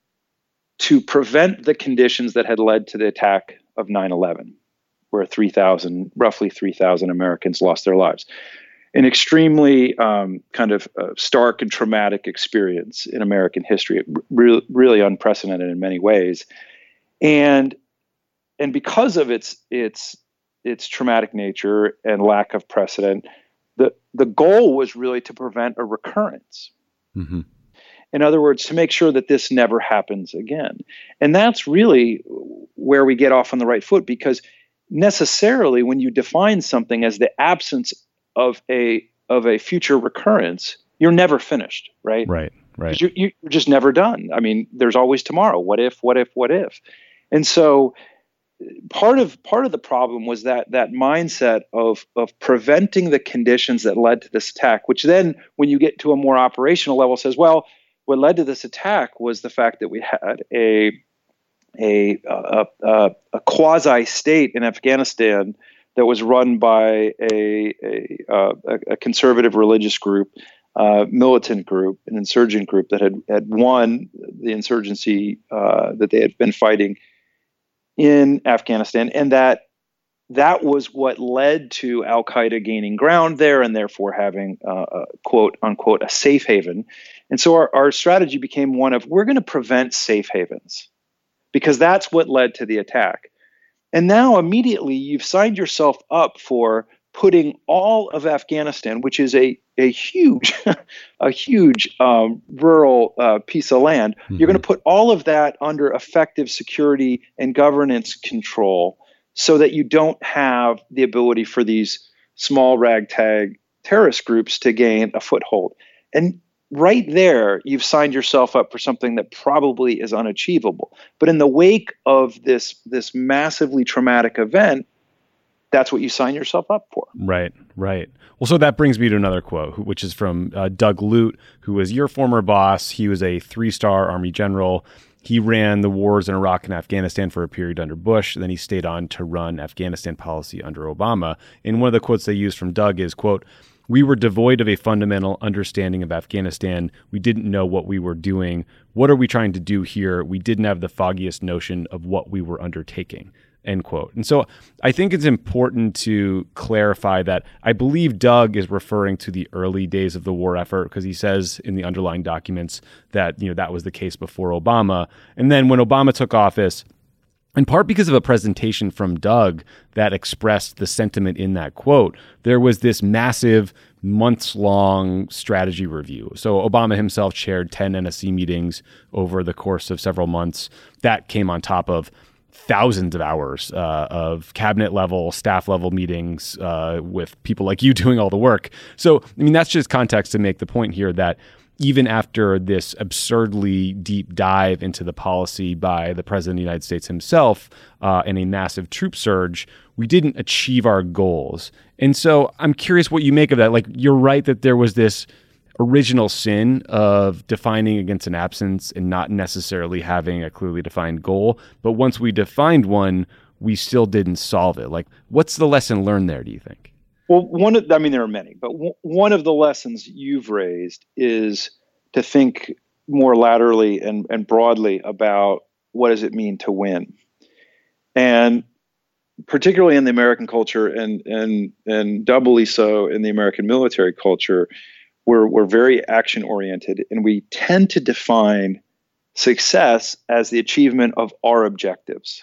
to prevent the conditions that had led to the attack of nine eleven, where three thousand, roughly three thousand Americans lost their lives. an extremely um, kind of uh, stark and traumatic experience in American history, re- really unprecedented in many ways. And and because of its its its traumatic nature and lack of precedent, the the goal was really to prevent a recurrence. Mm-hmm. In other words, to make sure that this never happens again. And that's really where we get off on the right foot, because necessarily when you define something as the absence of a of a future recurrence, you're never finished, right? Right, right. You're, you're just never done. I mean, there's always tomorrow. What if, what if, what if? And so part of part of the problem was that that mindset of of preventing the conditions that led to this attack, which then when you get to a more operational level says, well, what led to this attack was the fact that we had a a a, a, a quasi state in Afghanistan that was run by a a, uh, a conservative religious group, uh, militant group, an insurgent group that had had won the insurgency uh, that they had been fighting in Afghanistan, and that that was what led to Al Qaeda gaining ground there and therefore having uh, a quote unquote a safe haven. And so our, our strategy became one of, we're going to prevent safe havens because that's what led to the attack. And now immediately you've signed yourself up for putting all of Afghanistan, which is a a huge, a huge um, rural uh, piece of land, mm-hmm. you're going to put all of that under effective security and governance control, so that you don't have the ability for these small ragtag terrorist groups to gain a foothold. And right there, you've signed yourself up for something that probably is unachievable. But in the wake of this, this massively traumatic event, that's what you sign yourself up for. Right, right. Well, so that brings me to another quote, which is from uh, Doug Lute, who was your former boss. He was a three-star Army general. He ran the wars in Iraq and Afghanistan for a period under Bush. Then he stayed on to run Afghanistan policy under Obama. And one of the quotes they used from Doug is, quote, "We were devoid of a fundamental understanding of Afghanistan. We didn't know what we were doing. What are we trying to do here? We didn't have the foggiest notion of what we were undertaking." End quote. And so I think it's important to clarify that I believe Doug is referring to the early days of the war effort, because he says in the underlying documents that, you know, that was the case before Obama. And then when Obama took office, in part because of a presentation from Doug that expressed the sentiment in that quote, there was this massive months-long strategy review. So Obama himself chaired ten N S C meetings over the course of several months. That came on top of thousands of hours uh, of cabinet level, staff level meetings uh, with people like you doing all the work. So, I mean, that's just context to make the point here that even after this absurdly deep dive into the policy by the President of the United States himself uh, and a massive troop surge, we didn't achieve our goals. And so I'm curious what you make of that. Like, you're right that there was this original sin of defining against an absence and not necessarily having a clearly defined goal. But once we defined one, we still didn't solve it. Like, what's the lesson learned there, do you think? Well, one of, I mean, there are many, but w- one of the lessons you've raised is to think more laterally and, and broadly about what does it mean to win. And particularly in the American culture and, and, and doubly so in the American military culture, We're, we're very action-oriented, and we tend to define success as the achievement of our objectives.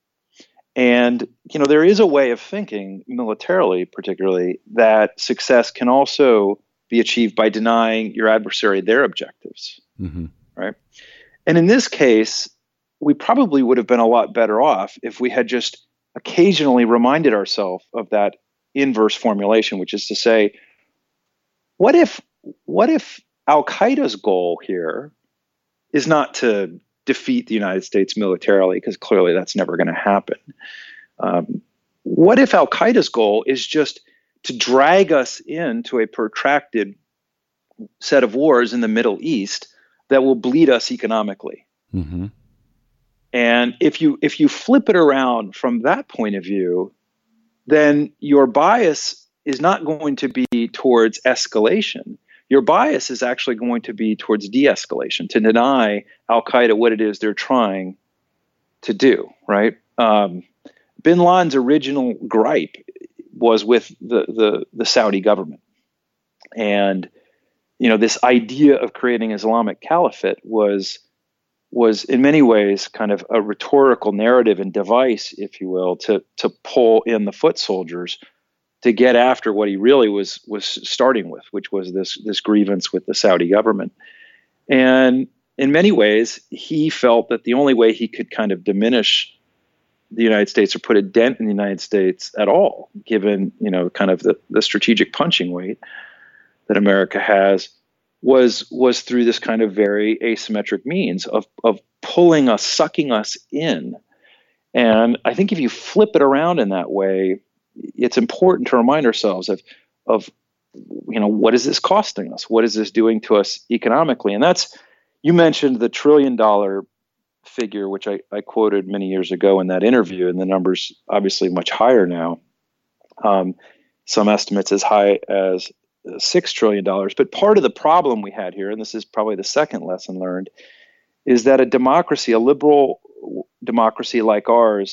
And, you know, there is a way of thinking, militarily particularly, that success can also be achieved by denying your adversary their objectives, mm-hmm. right? And in this case, we probably would have been a lot better off if we had just occasionally reminded ourselves of that inverse formulation, which is to say, what if What if Al Qaeda's goal here is not to defeat the United States militarily, because clearly that's never going to happen? Um, what if Al Qaeda's goal is just to drag us into a protracted set of wars in the Middle East that will bleed us economically? Mm-hmm. And if you if you flip it around from that point of view, then your bias is not going to be towards escalation. Your bias is actually going to be towards de-escalation, to deny Al Qaeda what it is they're trying to do, right? Um, Bin Laden's original gripe was with the, the, the Saudi government. And, you know, this idea of creating Islamic caliphate was was in many ways kind of a rhetorical narrative and device, if you will, to to pull in the foot soldiers to get after what he really was was starting with, which was this this grievance with the Saudi government. And in many ways, he felt that the only way he could kind of diminish the United States or put a dent in the United States at all, given, you know, kind of the, the strategic punching weight that America has, was was through this kind of very asymmetric means of of pulling us, sucking us in. And I think if you flip it around in that way, it's important to remind ourselves of of you know, what is this costing us? What is this doing to us economically? And that's, you mentioned the trillion dollar figure, which I, I quoted many years ago in that interview, and the number's obviously much higher now. Um, some estimates as high as six trillion dollars. But part of the problem we had here, and this is probably the second lesson learned, is that a democracy, a liberal democracy like ours,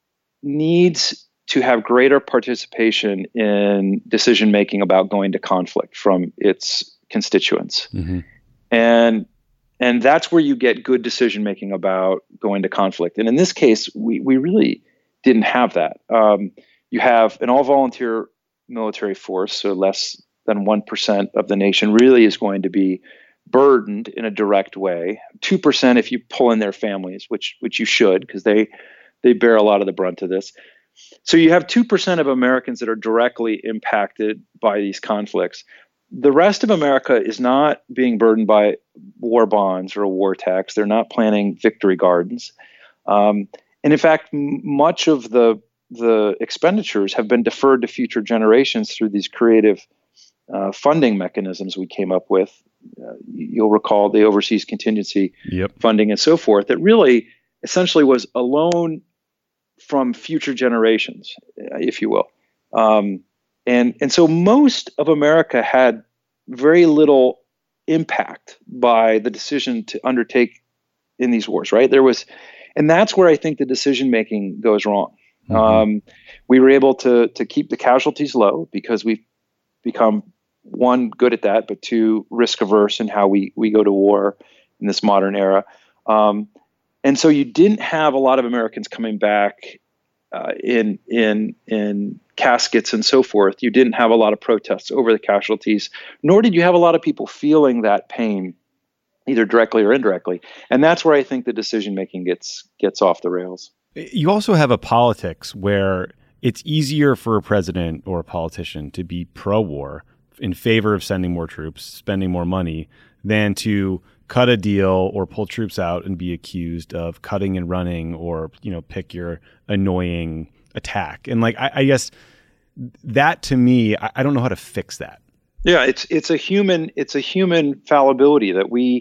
needs to have greater participation in decision making about going to conflict from its constituents. Mm-hmm. And and that's where you get good decision making about going to conflict. And in this case, we we really didn't have that. Um, you have an all volunteer military force, so less than one percent of the nation really is going to be burdened in a direct way. two percent if you pull in their families, which which you should, because they they bear a lot of the brunt of this. So you have two percent of Americans that are directly impacted by these conflicts. The rest of America is not being burdened by war bonds or a war tax. They're not planning victory gardens. Um, and in fact, m- much of the the expenditures have been deferred to future generations through these creative uh, funding mechanisms we came up with. Uh, you'll recall the overseas contingency yep. funding and so forth, that really essentially was a loan from future generations, if you will. Um, and, and so most of America had very little impact by the decision to undertake in these wars, right? There was, and that's where I think the decision-making goes wrong. Mm-hmm. Um, we were able to, to keep the casualties low because we've become, one, good at that, but two, risk-averse in how we, we go to war in this modern era. Um, And so you didn't have a lot of Americans coming back uh, in in in caskets and so forth. You didn't have a lot of protests over the casualties, nor did you have a lot of people feeling that pain, either directly or indirectly. And that's where I think the decision making gets gets off the rails. You also have a politics where it's easier for a president or a politician to be pro-war, in favor of sending more troops, spending more money, than to cut a deal or pull troops out and be accused of cutting and running, or, you know, pick your annoying attack. And like, I, I guess that to me, I, I don't know how to fix that. Yeah, it's it's a human it's a human fallibility that we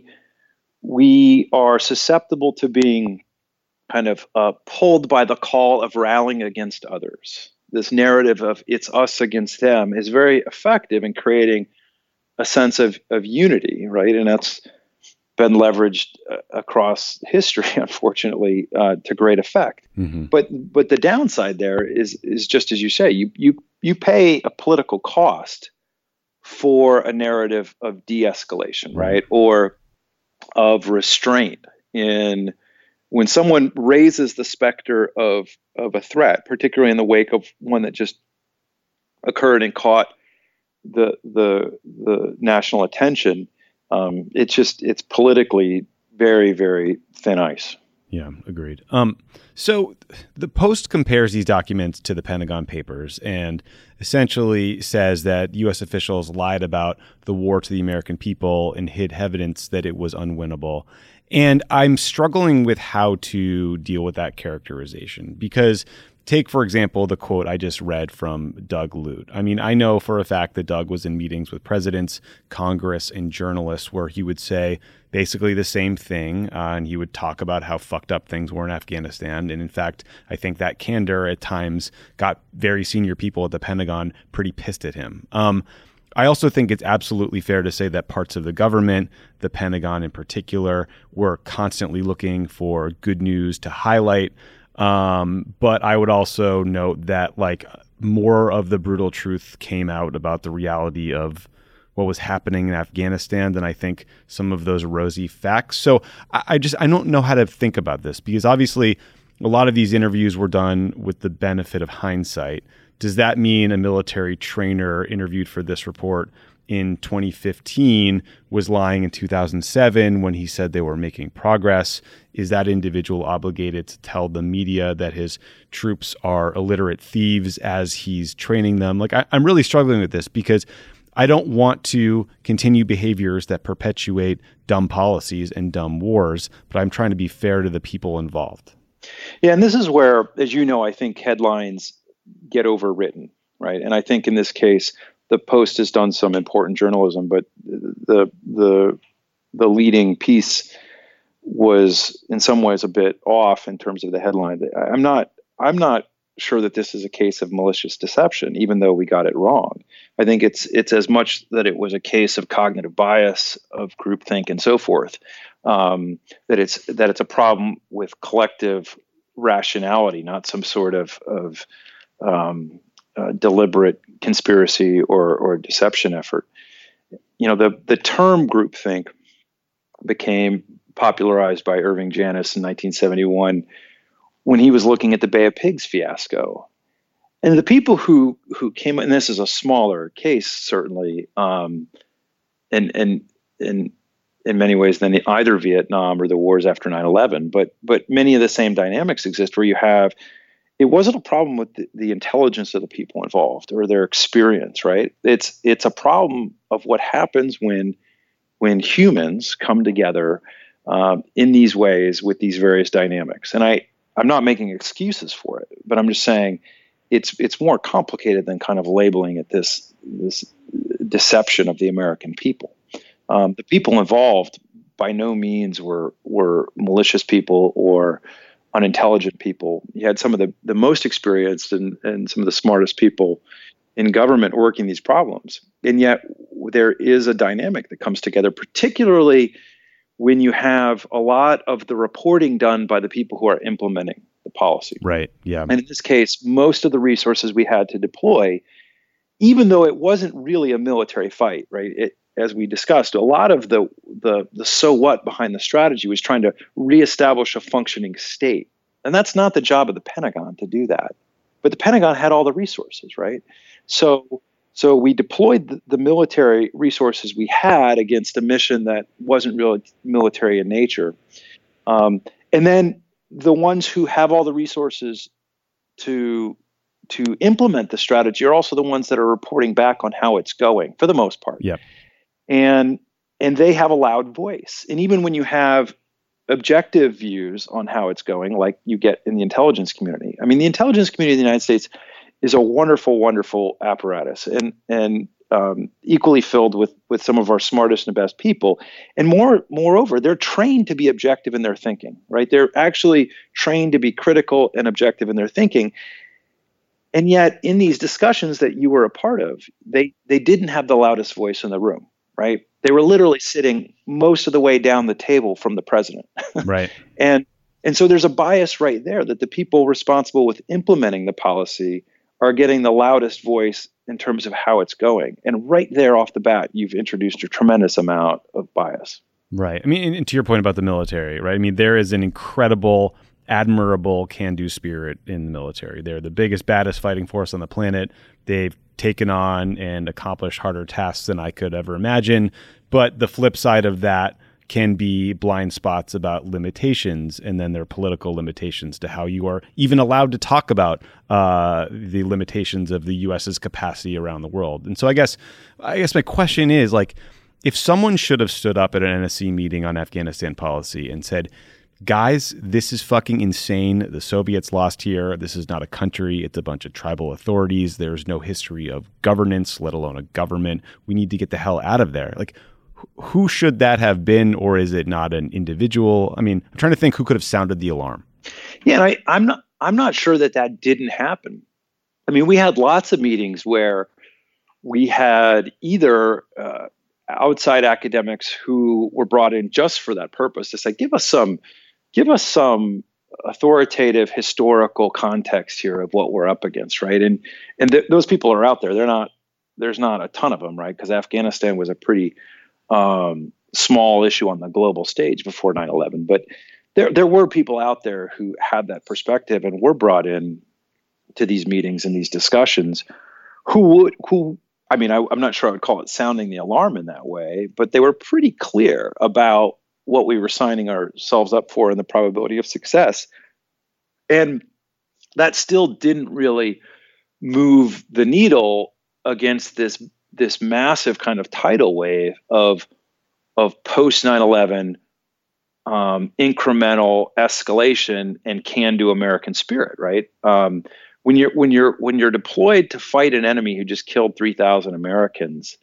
we are susceptible to being kind of uh, pulled by the call of rallying against others. This narrative of it's us against them is very effective in creating a sense of of unity, right? And that's been leveraged uh, across history, unfortunately, uh, to great effect. Mm-hmm. But but the downside there is is just as you say, you you you pay a political cost for a narrative of de-escalation, right, right? Or of restraint. In when someone raises the specter of of a threat, particularly in the wake of one that just occurred and caught the the the national attention. Um, it's just, it's politically very, very thin ice. Yeah, agreed. Um, so the Post compares these documents to the Pentagon Papers and essentially says that U S officials lied about the war to the American people and hid evidence that it was unwinnable. And I'm struggling with how to deal with that characterization, because take, for example, the quote I just read from Doug Lute. I mean, I know for a fact that Doug was in meetings with presidents, Congress, and journalists where he would say basically the same thing, uh, and he would talk about how fucked up things were in Afghanistan. And in fact, I think that candor at times got very senior people at the Pentagon pretty pissed at him. Um, I also think it's absolutely fair to say that parts of the government, the Pentagon in particular, were constantly looking for good news to highlight. Um, but I would also note that like more of the brutal truth came out about the reality of what was happening in Afghanistan than I think some of those rosy facts. So I, I just, I don't know how to think about this, because obviously a lot of these interviews were done with the benefit of hindsight. Does that mean a military trainer interviewed for this report in twenty fifteen was lying in two thousand seven when he said they were making progress? Is that individual obligated to tell the media that his troops are illiterate thieves as he's training them? Like, I, I'm really struggling with this, because I don't want to continue behaviors that perpetuate dumb policies and dumb wars, but I'm trying to be fair to the people involved. Yeah, and this is where, as you know, I think headlines get overwritten, right? And I think in this case, the Post has done some important journalism, but the the the leading piece was in some ways a bit off in terms of the headline. I'm not I'm not sure that this is a case of malicious deception, even though we got it wrong. I think it's it's as much that it was a case of cognitive bias, of groupthink, and so forth. Um, that it's that it's a problem with collective rationality, not some sort of of um, uh, deliberate conspiracy or or deception effort. You know, the the term groupthink became popularized by Irving Janis in nineteen seventy-one when he was looking at the Bay of Pigs fiasco. And the people who who came, and this is a smaller case certainly, um, and and and in many ways than the, either Vietnam or the wars after nine eleven, but but many of the same dynamics exist where you have, it wasn't a problem with the, the intelligence of the people involved or their experience, right? It's it's a problem of what happens when when humans come together um, in these ways with these various dynamics. And I I'm not making excuses for it, but I'm just saying it's it's more complicated than kind of labeling it this this deception of the American people. Um, the people involved by no means were were malicious people or unintelligent people. You had some of the, the most experienced and, and some of the smartest people in government working these problems. And yet there is a dynamic that comes together, particularly when you have a lot of the reporting done by the people who are implementing the policy. Right. Yeah. And in this case, most of the resources we had to deploy, even though it wasn't really a military fight, right? It, as we discussed, a lot of the, the the so what behind the strategy was trying to reestablish a functioning state. And that's not the job of the Pentagon to do that. But the Pentagon had all the resources, right? So so we deployed the, the military resources we had against a mission that wasn't really military in nature. Um, and then the ones who have all the resources to to implement the strategy are also the ones that are reporting back on how it's going, for the most part. Yep. And and they have a loud voice. And even when you have objective views on how it's going, like you get in the intelligence community. I mean, the intelligence community in the United States is a wonderful, wonderful apparatus, and and um, equally filled with with some of our smartest and best people. And more, moreover, they're trained to be objective in their thinking, right? They're actually trained to be critical and objective in their thinking. And yet, in these discussions that you were a part of, they they didn't have the loudest voice in the room. Right? They were literally sitting most of the way down the table from the president. Right. And and so there's a bias right there that the people responsible with implementing the policy are getting the loudest voice in terms of how it's going. And right there off the bat, you've introduced a tremendous amount of bias. Right. I mean, and to your point about the military, right? I mean, there is an incredible, admirable can-do spirit in the military. They're the biggest, baddest fighting force on the planet. They've taken on and accomplished harder tasks than I could ever imagine. But the flip side of that can be blind spots about limitations, and then there are political limitations to how you are even allowed to talk about uh, the limitations of the U S's capacity around the world. And so I guess, I guess my question is, like, if someone should have stood up at an N S C meeting on Afghanistan policy and said, guys, this is fucking insane. The Soviets lost here. This is not a country. It's a bunch of tribal authorities. There's no history of governance, let alone a government. We need to get the hell out of there. Like, who should that have been, or is it not an individual? I mean, I'm trying to think who could have sounded the alarm. Yeah, and I, I'm not. I'm not sure that that didn't happen. I mean, we had lots of meetings where we had either uh, outside academics who were brought in just for that purpose to say, give us some. Give us some authoritative historical context here of what we're up against, right? And and th- those people are out there. They're not there's not a ton of them, right? Because Afghanistan was a pretty um, small issue on the global stage before nine eleven. But there there were people out there who had that perspective and were brought in to these meetings and these discussions who would who I mean I, I'm not sure I would call it sounding the alarm in that way, but they were pretty clear about what we were signing ourselves up for and the probability of success. And that still didn't really move the needle against this this massive kind of tidal wave of of post nine eleven um, incremental escalation and can-do American spirit, right? Um, when you're when you're when you're deployed to fight an enemy who just killed three thousand Americans,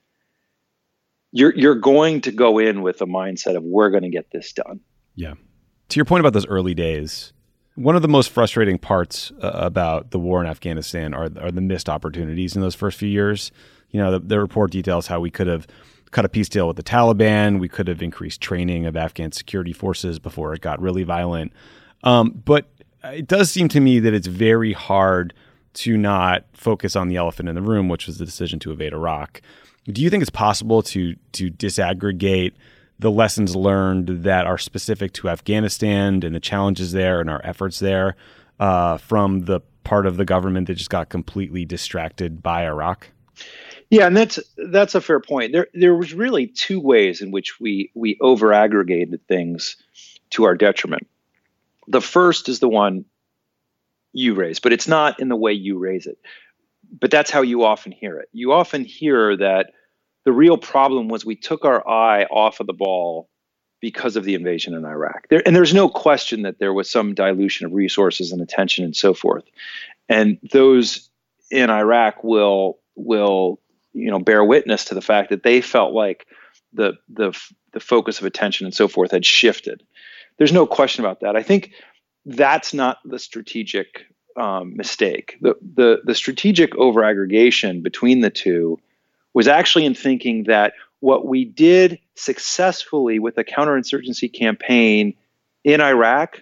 you're you're going to go in with a mindset of we're going to get this done. Yeah. To your point about those early days, one of the most frustrating parts uh, about the war in Afghanistan are are the missed opportunities in those first few years. You know, the, the report details how we could have cut a peace deal with the Taliban. We could have increased training of Afghan security forces before it got really violent. Um, but it does seem to me that it's very hard to not focus on the elephant in the room, which was the decision to invade Iraq. Do you think it's possible to to disaggregate the lessons learned that are specific to Afghanistan and the challenges there and our efforts there uh, from the part of the government that just got completely distracted by Iraq? Yeah, and that's that's a fair point. There there was really two ways in which we we over aggregated things to our detriment. The first is the one you raise, but it's not in the way you raise it. But that's how you often hear it. You often hear that the real problem was we took our eye off of the ball because of the invasion in Iraq. There, and there's no question that there was some dilution of resources and attention and so forth. And those in Iraq will will you know bear witness to the fact that they felt like the the the focus of attention and so forth had shifted. There's no question about that. I think that's not the strategic um, mistake. The the the strategic overaggregation between the two was actually in thinking that what we did successfully with the counterinsurgency campaign in Iraq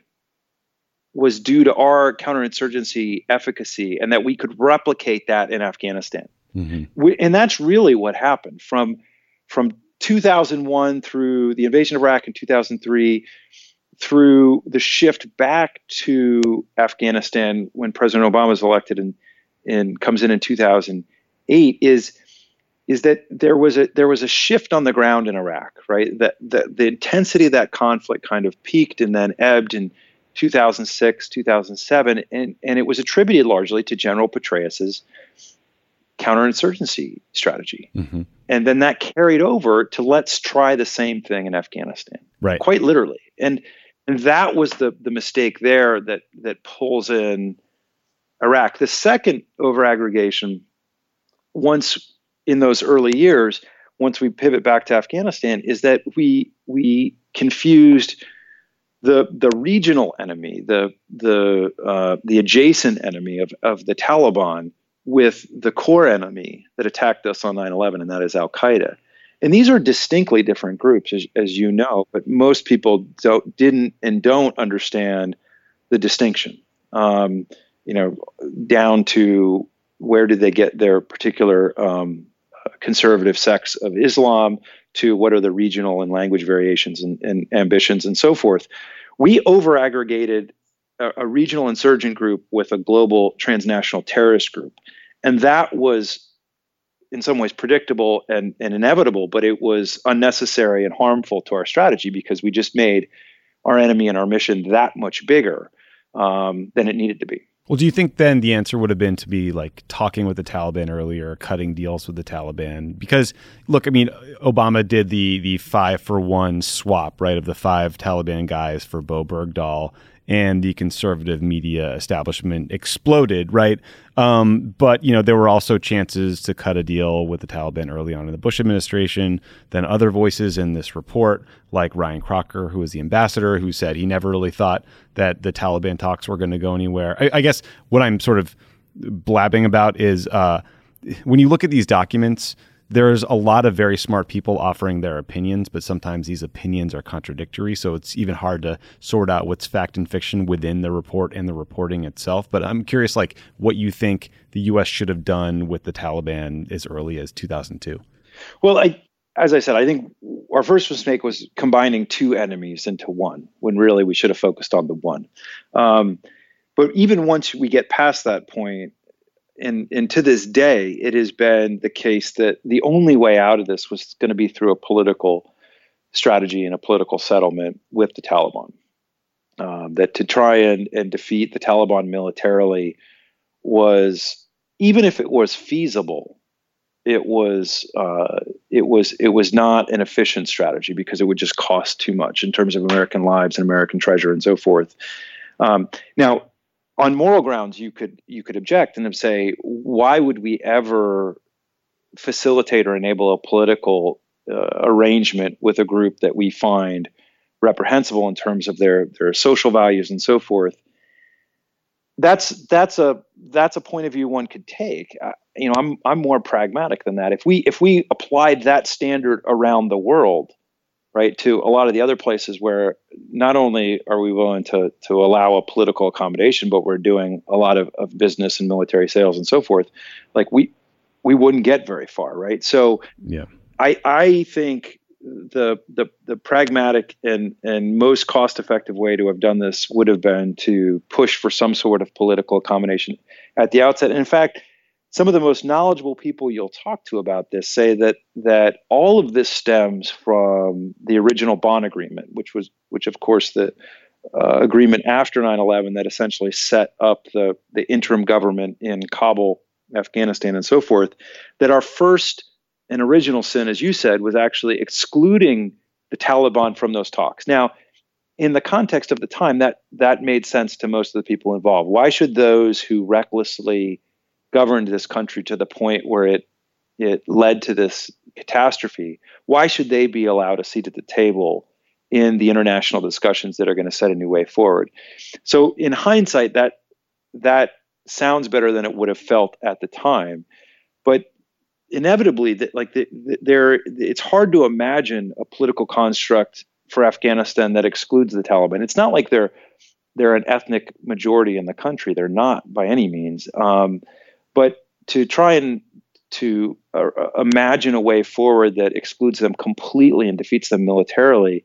was due to our counterinsurgency efficacy and that we could replicate that in Afghanistan. Mm-hmm. We, and that's really what happened from, from two thousand one through the invasion of Iraq in two thousand three, through the shift back to Afghanistan when President Obama was elected and, and comes in in two thousand eight is is that there was a there was a shift on the ground in Iraq, right? That the, the intensity of that conflict kind of peaked and then ebbed in two thousand six, two thousand seven, and, and it was attributed largely to General Petraeus's counterinsurgency strategy. Mm-hmm. And then that carried over to let's try the same thing in Afghanistan. Right. Quite literally. And and that was the the mistake there that that pulls in Iraq. The second overaggregation, once in those early years, once we pivot back to Afghanistan, is that we we confused the the regional enemy, the the uh, the adjacent enemy of of the Taliban with the core enemy that attacked us on nine eleven, and that is Al Qaeda. And these are distinctly different groups, as, as you know, but most people don't, didn't and don't understand the distinction. Um, you know, down to where did they get their particular um, conservative sects of Islam, to what are the regional and language variations and, and ambitions and so forth. We over-aggregated a, a regional insurgent group with a global transnational terrorist group. And that was in some ways predictable and, and inevitable, but it was unnecessary and harmful to our strategy because we just made our enemy and our mission that much bigger um, than it needed to be. Well, do you think then the answer would have been to be like talking with the Taliban earlier, cutting deals with the Taliban? Because look, I mean, Obama did the the five for one swap, right, of the five Taliban guys for Bo Bergdahl, and the conservative media establishment exploded, right? Um, but, you know, there were also chances to cut a deal with the Taliban early on in the Bush administration. Then other voices in this report, like Ryan Crocker, who was the ambassador, who said he never really thought that the Taliban talks were going to go anywhere. I, I guess what I'm sort of blabbing about is uh, when you look at these documents, there's a lot of very smart people offering their opinions, but sometimes these opinions are contradictory. So it's even hard to sort out what's fact and fiction within the report and the reporting itself. But I'm curious, like, what you think the U S should have done with the Taliban as early as two thousand two. Well, I, as I said, I think our first mistake was combining two enemies into one, when really we should have focused on the one. Um, but even once we get past that point, and, and to this day, it has been the case that the only way out of this was going to be through a political strategy and a political settlement with the Taliban. Um, that to try and, and defeat the Taliban militarily was, even if it was feasible, it was uh, it was it was not an efficient strategy, because it would just cost too much in terms of American lives and American treasure and so forth. Um, now, on moral grounds, you could you could object and say, why would we ever facilitate or enable a political uh, arrangement with a group that we find reprehensible in terms of their their social values and so forth? That's that's a that's a point of view one could take. Uh, you know, I'm I'm more pragmatic than that. If we if we applied that standard around the world, right, to a lot of the other places where not only are we willing to to allow a political accommodation, but we're doing a lot of, of business and military sales and so forth, like we we wouldn't get very far, right? So yeah, I I think the the the pragmatic and and most cost effective way to have done this would have been to push for some sort of political accommodation at the outset. And in fact, some of the most knowledgeable people you'll talk to about this say that that all of this stems from the original Bonn Agreement, which was which of course the uh, agreement after nine eleven that essentially set up the the interim government in Kabul, Afghanistan, and so forth. That our first and original sin, as you said, was actually excluding the Taliban from those talks. Now, in the context of the time, that that made sense to most of the people involved. Why should those who recklessly governed this country to the point where it it led to this catastrophe, why should they be allowed a seat at the table in the international discussions that are going to set a new way forward? So in hindsight, that that sounds better than it would have felt at the time. But inevitably, that like the, the, there, it's hard to imagine a political construct for Afghanistan that excludes the Taliban. It's not like they're they're an ethnic majority in the country. They're not by any means. Um, but to try and to uh, imagine a way forward that excludes them completely and defeats them militarily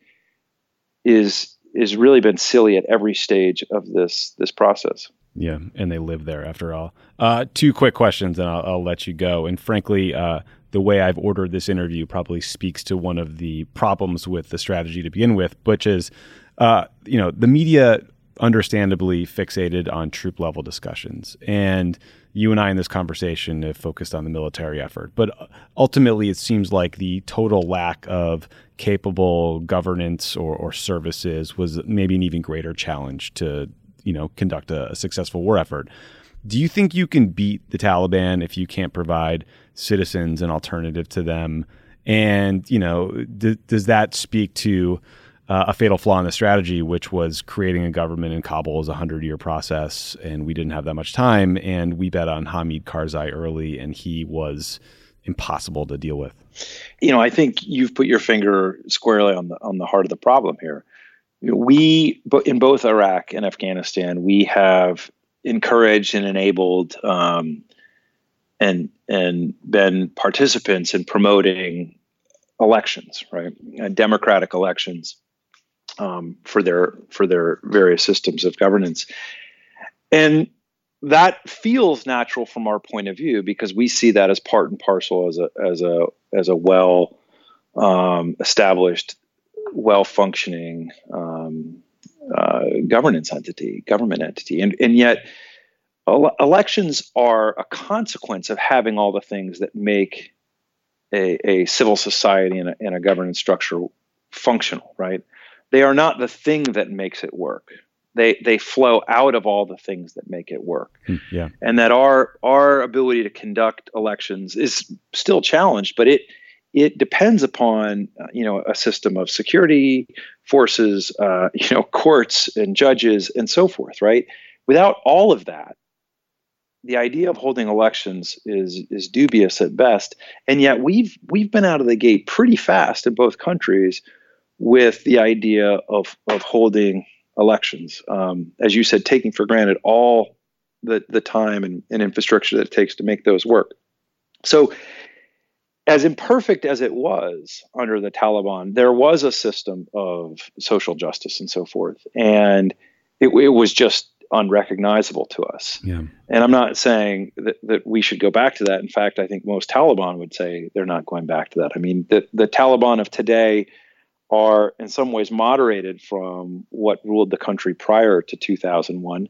is is really been silly at every stage of this this process. Yeah, and they live there after all. Uh, two quick questions, and I'll, I'll let you go. And frankly, uh, the way I've ordered this interview probably speaks to one of the problems with the strategy to begin with, which is, uh, you know, the media understandably fixated on troop level discussions. And you and I in this conversation have focused on the military effort. But ultimately, it seems like the total lack of capable governance or, or services was maybe an even greater challenge to, you know, conduct a, a successful war effort. Do you think you can beat the Taliban if you can't provide citizens an alternative to them? And, you know, d- does that speak to uh, a fatal flaw in the strategy, which was creating a government in Kabul as a hundred-year process, and we didn't have that much time, and we bet on Hamid Karzai early, and he was impossible to deal with? You know, I think you've put your finger squarely on the on the heart of the problem here. We, in both Iraq and Afghanistan, we have encouraged and enabled um, and and been participants in promoting elections, right? Uh, democratic elections um, for their for their various systems of governance, and that feels natural from our point of view because we see that as part and parcel as a as a as a well um, established, well-functioning um, uh, governance entity, government entity. And, and yet ele- elections are a consequence of having all the things that make a, a civil society and a, and a governance structure functional, right? They are not the thing that makes it work. They they flow out of all the things that make it work. Mm, yeah. And that our our ability to conduct elections is still challenged, but it It depends upon, uh, you know, a system of security forces, uh, you know, courts and judges and so forth, right? Without all of that, the idea of holding elections is is dubious at best. And yet we've we've been out of the gate pretty fast in both countries with the idea of of holding elections. Um, as you said, taking for granted all the the time and, and infrastructure that it takes to make those work. So, as imperfect as it was under the Taliban, there was a system of social justice and so forth, and it, it was just unrecognizable to us. Yeah. And I'm not saying that, that we should go back to that. In fact, I think most Taliban would say they're not going back to that. I mean, the, the Taliban of today are in some ways moderated from what ruled the country prior to two thousand one.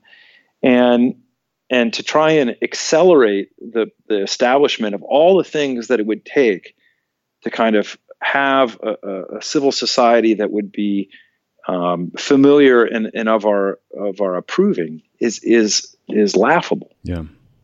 And and to try and accelerate the, the establishment of all the things that it would take to kind of have a, a civil society that would be um, familiar and, and of our of our approving is is is laughable. Yeah.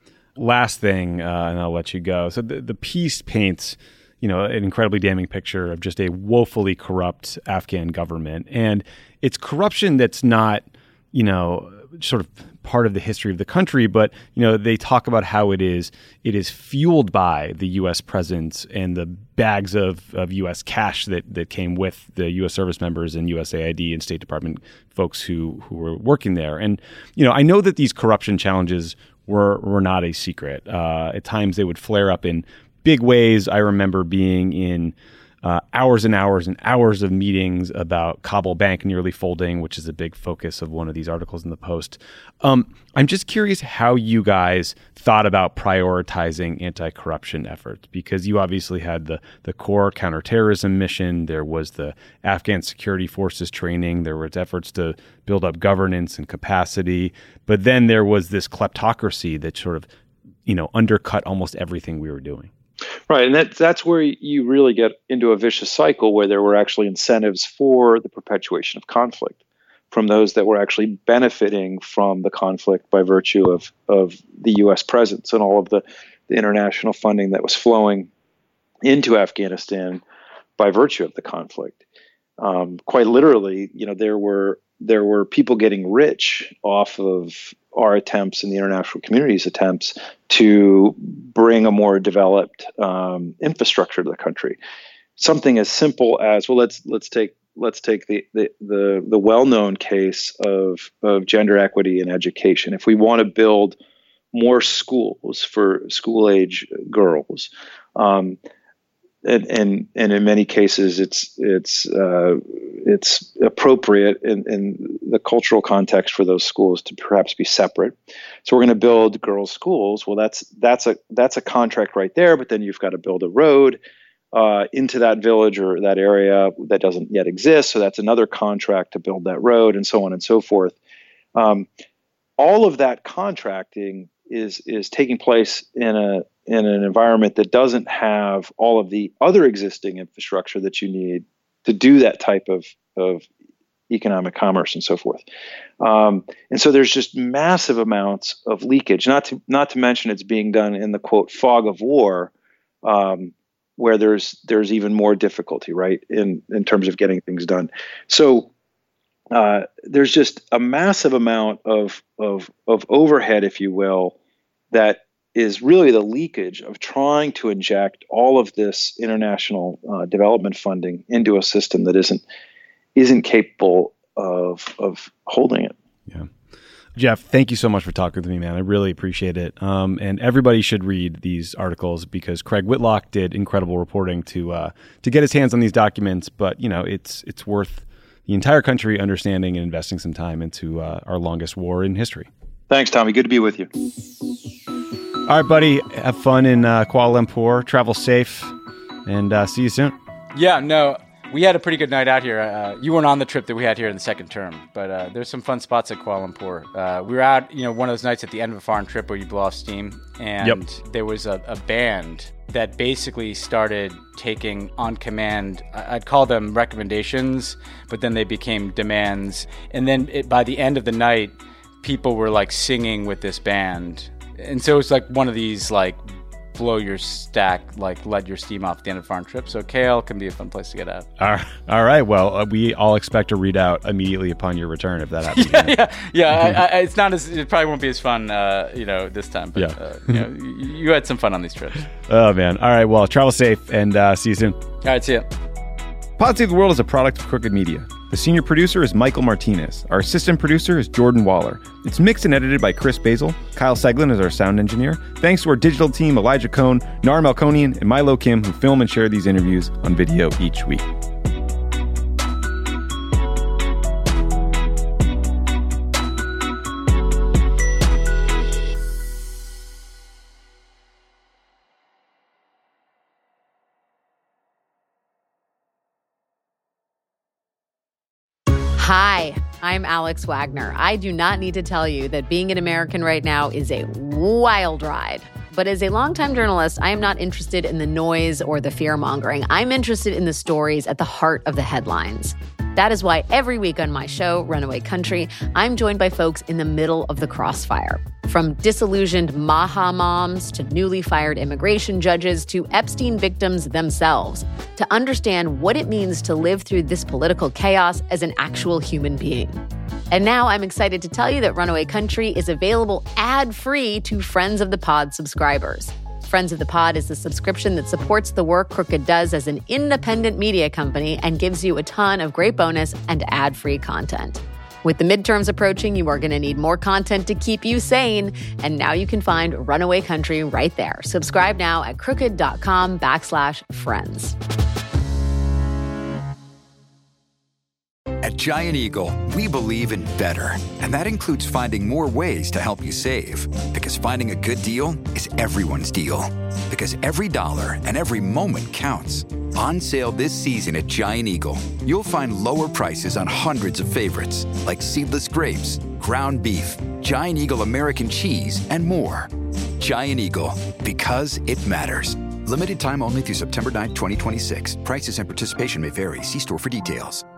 Last thing, uh, and I'll let you go. So the, the piece paints, you know, an incredibly damning picture of just a woefully corrupt Afghan government, and it's corruption that's not, you know, sort of part of the history of the country, but, you know, they talk about how it is it is fueled by the U S presence and the bags of, of U S cash that, that came with the U S service members and U S A I D and State Department folks who, who were working there. And, you know, I know that these corruption challenges were, were not a secret. Uh, at times they would flare up in big ways. I remember being in Uh, hours and hours and hours of meetings about Kabul Bank nearly folding, which is a big focus of one of these articles in the Post. Um, I'm just curious how you guys thought about prioritizing anti-corruption efforts, because you obviously had the, the core counterterrorism mission. There was the Afghan security forces training. There was efforts to build up governance and capacity. But then there was this kleptocracy that sort of, you know, undercut almost everything we were doing. Right, and that, that's where you really get into a vicious cycle where there were actually incentives for the perpetuation of conflict from those that were actually benefiting from the conflict by virtue of, of the U S presence and all of the, the international funding that was flowing into Afghanistan by virtue of the conflict. Um, quite literally, you know, there were there were people getting rich off of our attempts and the international community's attempts to bring a more developed um, infrastructure to the country. Something as simple as, well, let's let's take let's take the the the, the well-known case of of gender equity in education. If we want to build more schools for school-age girls, um, and, and and in many cases, it's it's uh, it's appropriate in, in the cultural context for those schools to perhaps be separate. So we're going to build girls' schools. Well, that's that's a that's a contract right there. But then you've got to build a road uh, into that village or that area that doesn't yet exist. So that's another contract to build that road, and so on and so forth. Um, all of that contracting is is taking place in a in an environment that doesn't have all of the other existing infrastructure that you need to do that type of, of economic commerce and so forth. Um, and so there's just massive amounts of leakage, not to not to mention it's being done in the, quote, fog of war, um, where there's there's even more difficulty, right, in, in terms of getting things done. So uh, there's just a massive amount of, of, of overhead, if you will, that is really the leakage of trying to inject all of this international uh, development funding into a system that isn't isn't capable of of holding it. Yeah, Jeff, thank you so much for talking with me, man. I really appreciate it. Um, and everybody should read these articles because Craig Whitlock did incredible reporting to uh, to get his hands on these documents. But you know, it's it's worth the entire country understanding and investing some time into uh, our longest war in history. Thanks, Tommy. Good to be with you. All right, buddy. Have fun in uh, Kuala Lumpur. Travel safe, and uh, see you soon. Yeah, no, we had a pretty good night out here. Uh, you weren't on the trip that we had here in the second term, but uh, there's some fun spots at Kuala Lumpur. Uh, we were out, you know, one of those nights at the end of a foreign trip where you blow off steam, and yep. there was a, a band that basically started taking on command. I'd call them recommendations, but then they became demands. And then it, by the end of the night, people were like singing with this band. And so it's like one of these like blow your stack, like let your steam off at the end of a foreign trip. So K L can be a fun place to get out. All right. All right. Well, uh, we all expect a readout immediately upon your return if that happens. yeah, yeah, yeah. I, I, it's not as it probably won't be as fun, uh, you know, this time. But Yeah. uh, you know, you, you had some fun on these trips. Oh man. All right. Well, travel safe and uh, see you soon. All right, see ya. Pod Save the World is a product of Crooked Media. The senior producer is Michael Martinez. Our assistant producer is Jordan Waller. It's mixed and edited by Chris Basil. Kyle Seglin is our sound engineer. Thanks to our digital team, Elijah Cohn, Nar Melkonian, and Milo Kim, who film and share these interviews on video each week. Hi, I'm Alex Wagner. I do not need to tell you that being an American right now is a wild ride. But as a longtime journalist, I am not interested in the noise or the fear-mongering. I'm interested in the stories at the heart of the headlines. That is why every week on my show, Runaway Country, I'm joined by folks in the middle of the crossfire. From disillusioned Maha moms to newly fired immigration judges to Epstein victims themselves, to understand what it means to live through this political chaos as an actual human being. And now I'm excited to tell you that Runaway Country is available ad-free to Friends of the Pod subscribers. Friends of the Pod is the subscription that supports the work Crooked does as an independent media company and gives you a ton of great bonus and ad-free content. With the midterms approaching, you are going to need more content to keep you sane. And now you can find Runaway Country right there. Subscribe now at crooked.com backslash friends. At Giant Eagle, we believe in better. And that includes finding more ways to help you save. Because finding a good deal is everyone's deal. Because every dollar and every moment counts. On sale this season at Giant Eagle, you'll find lower prices on hundreds of favorites, like seedless grapes, ground beef, Giant Eagle American cheese, and more. Giant Eagle, because it matters. Limited time only through September ninth, twenty twenty-six. Prices and participation may vary. See store for details.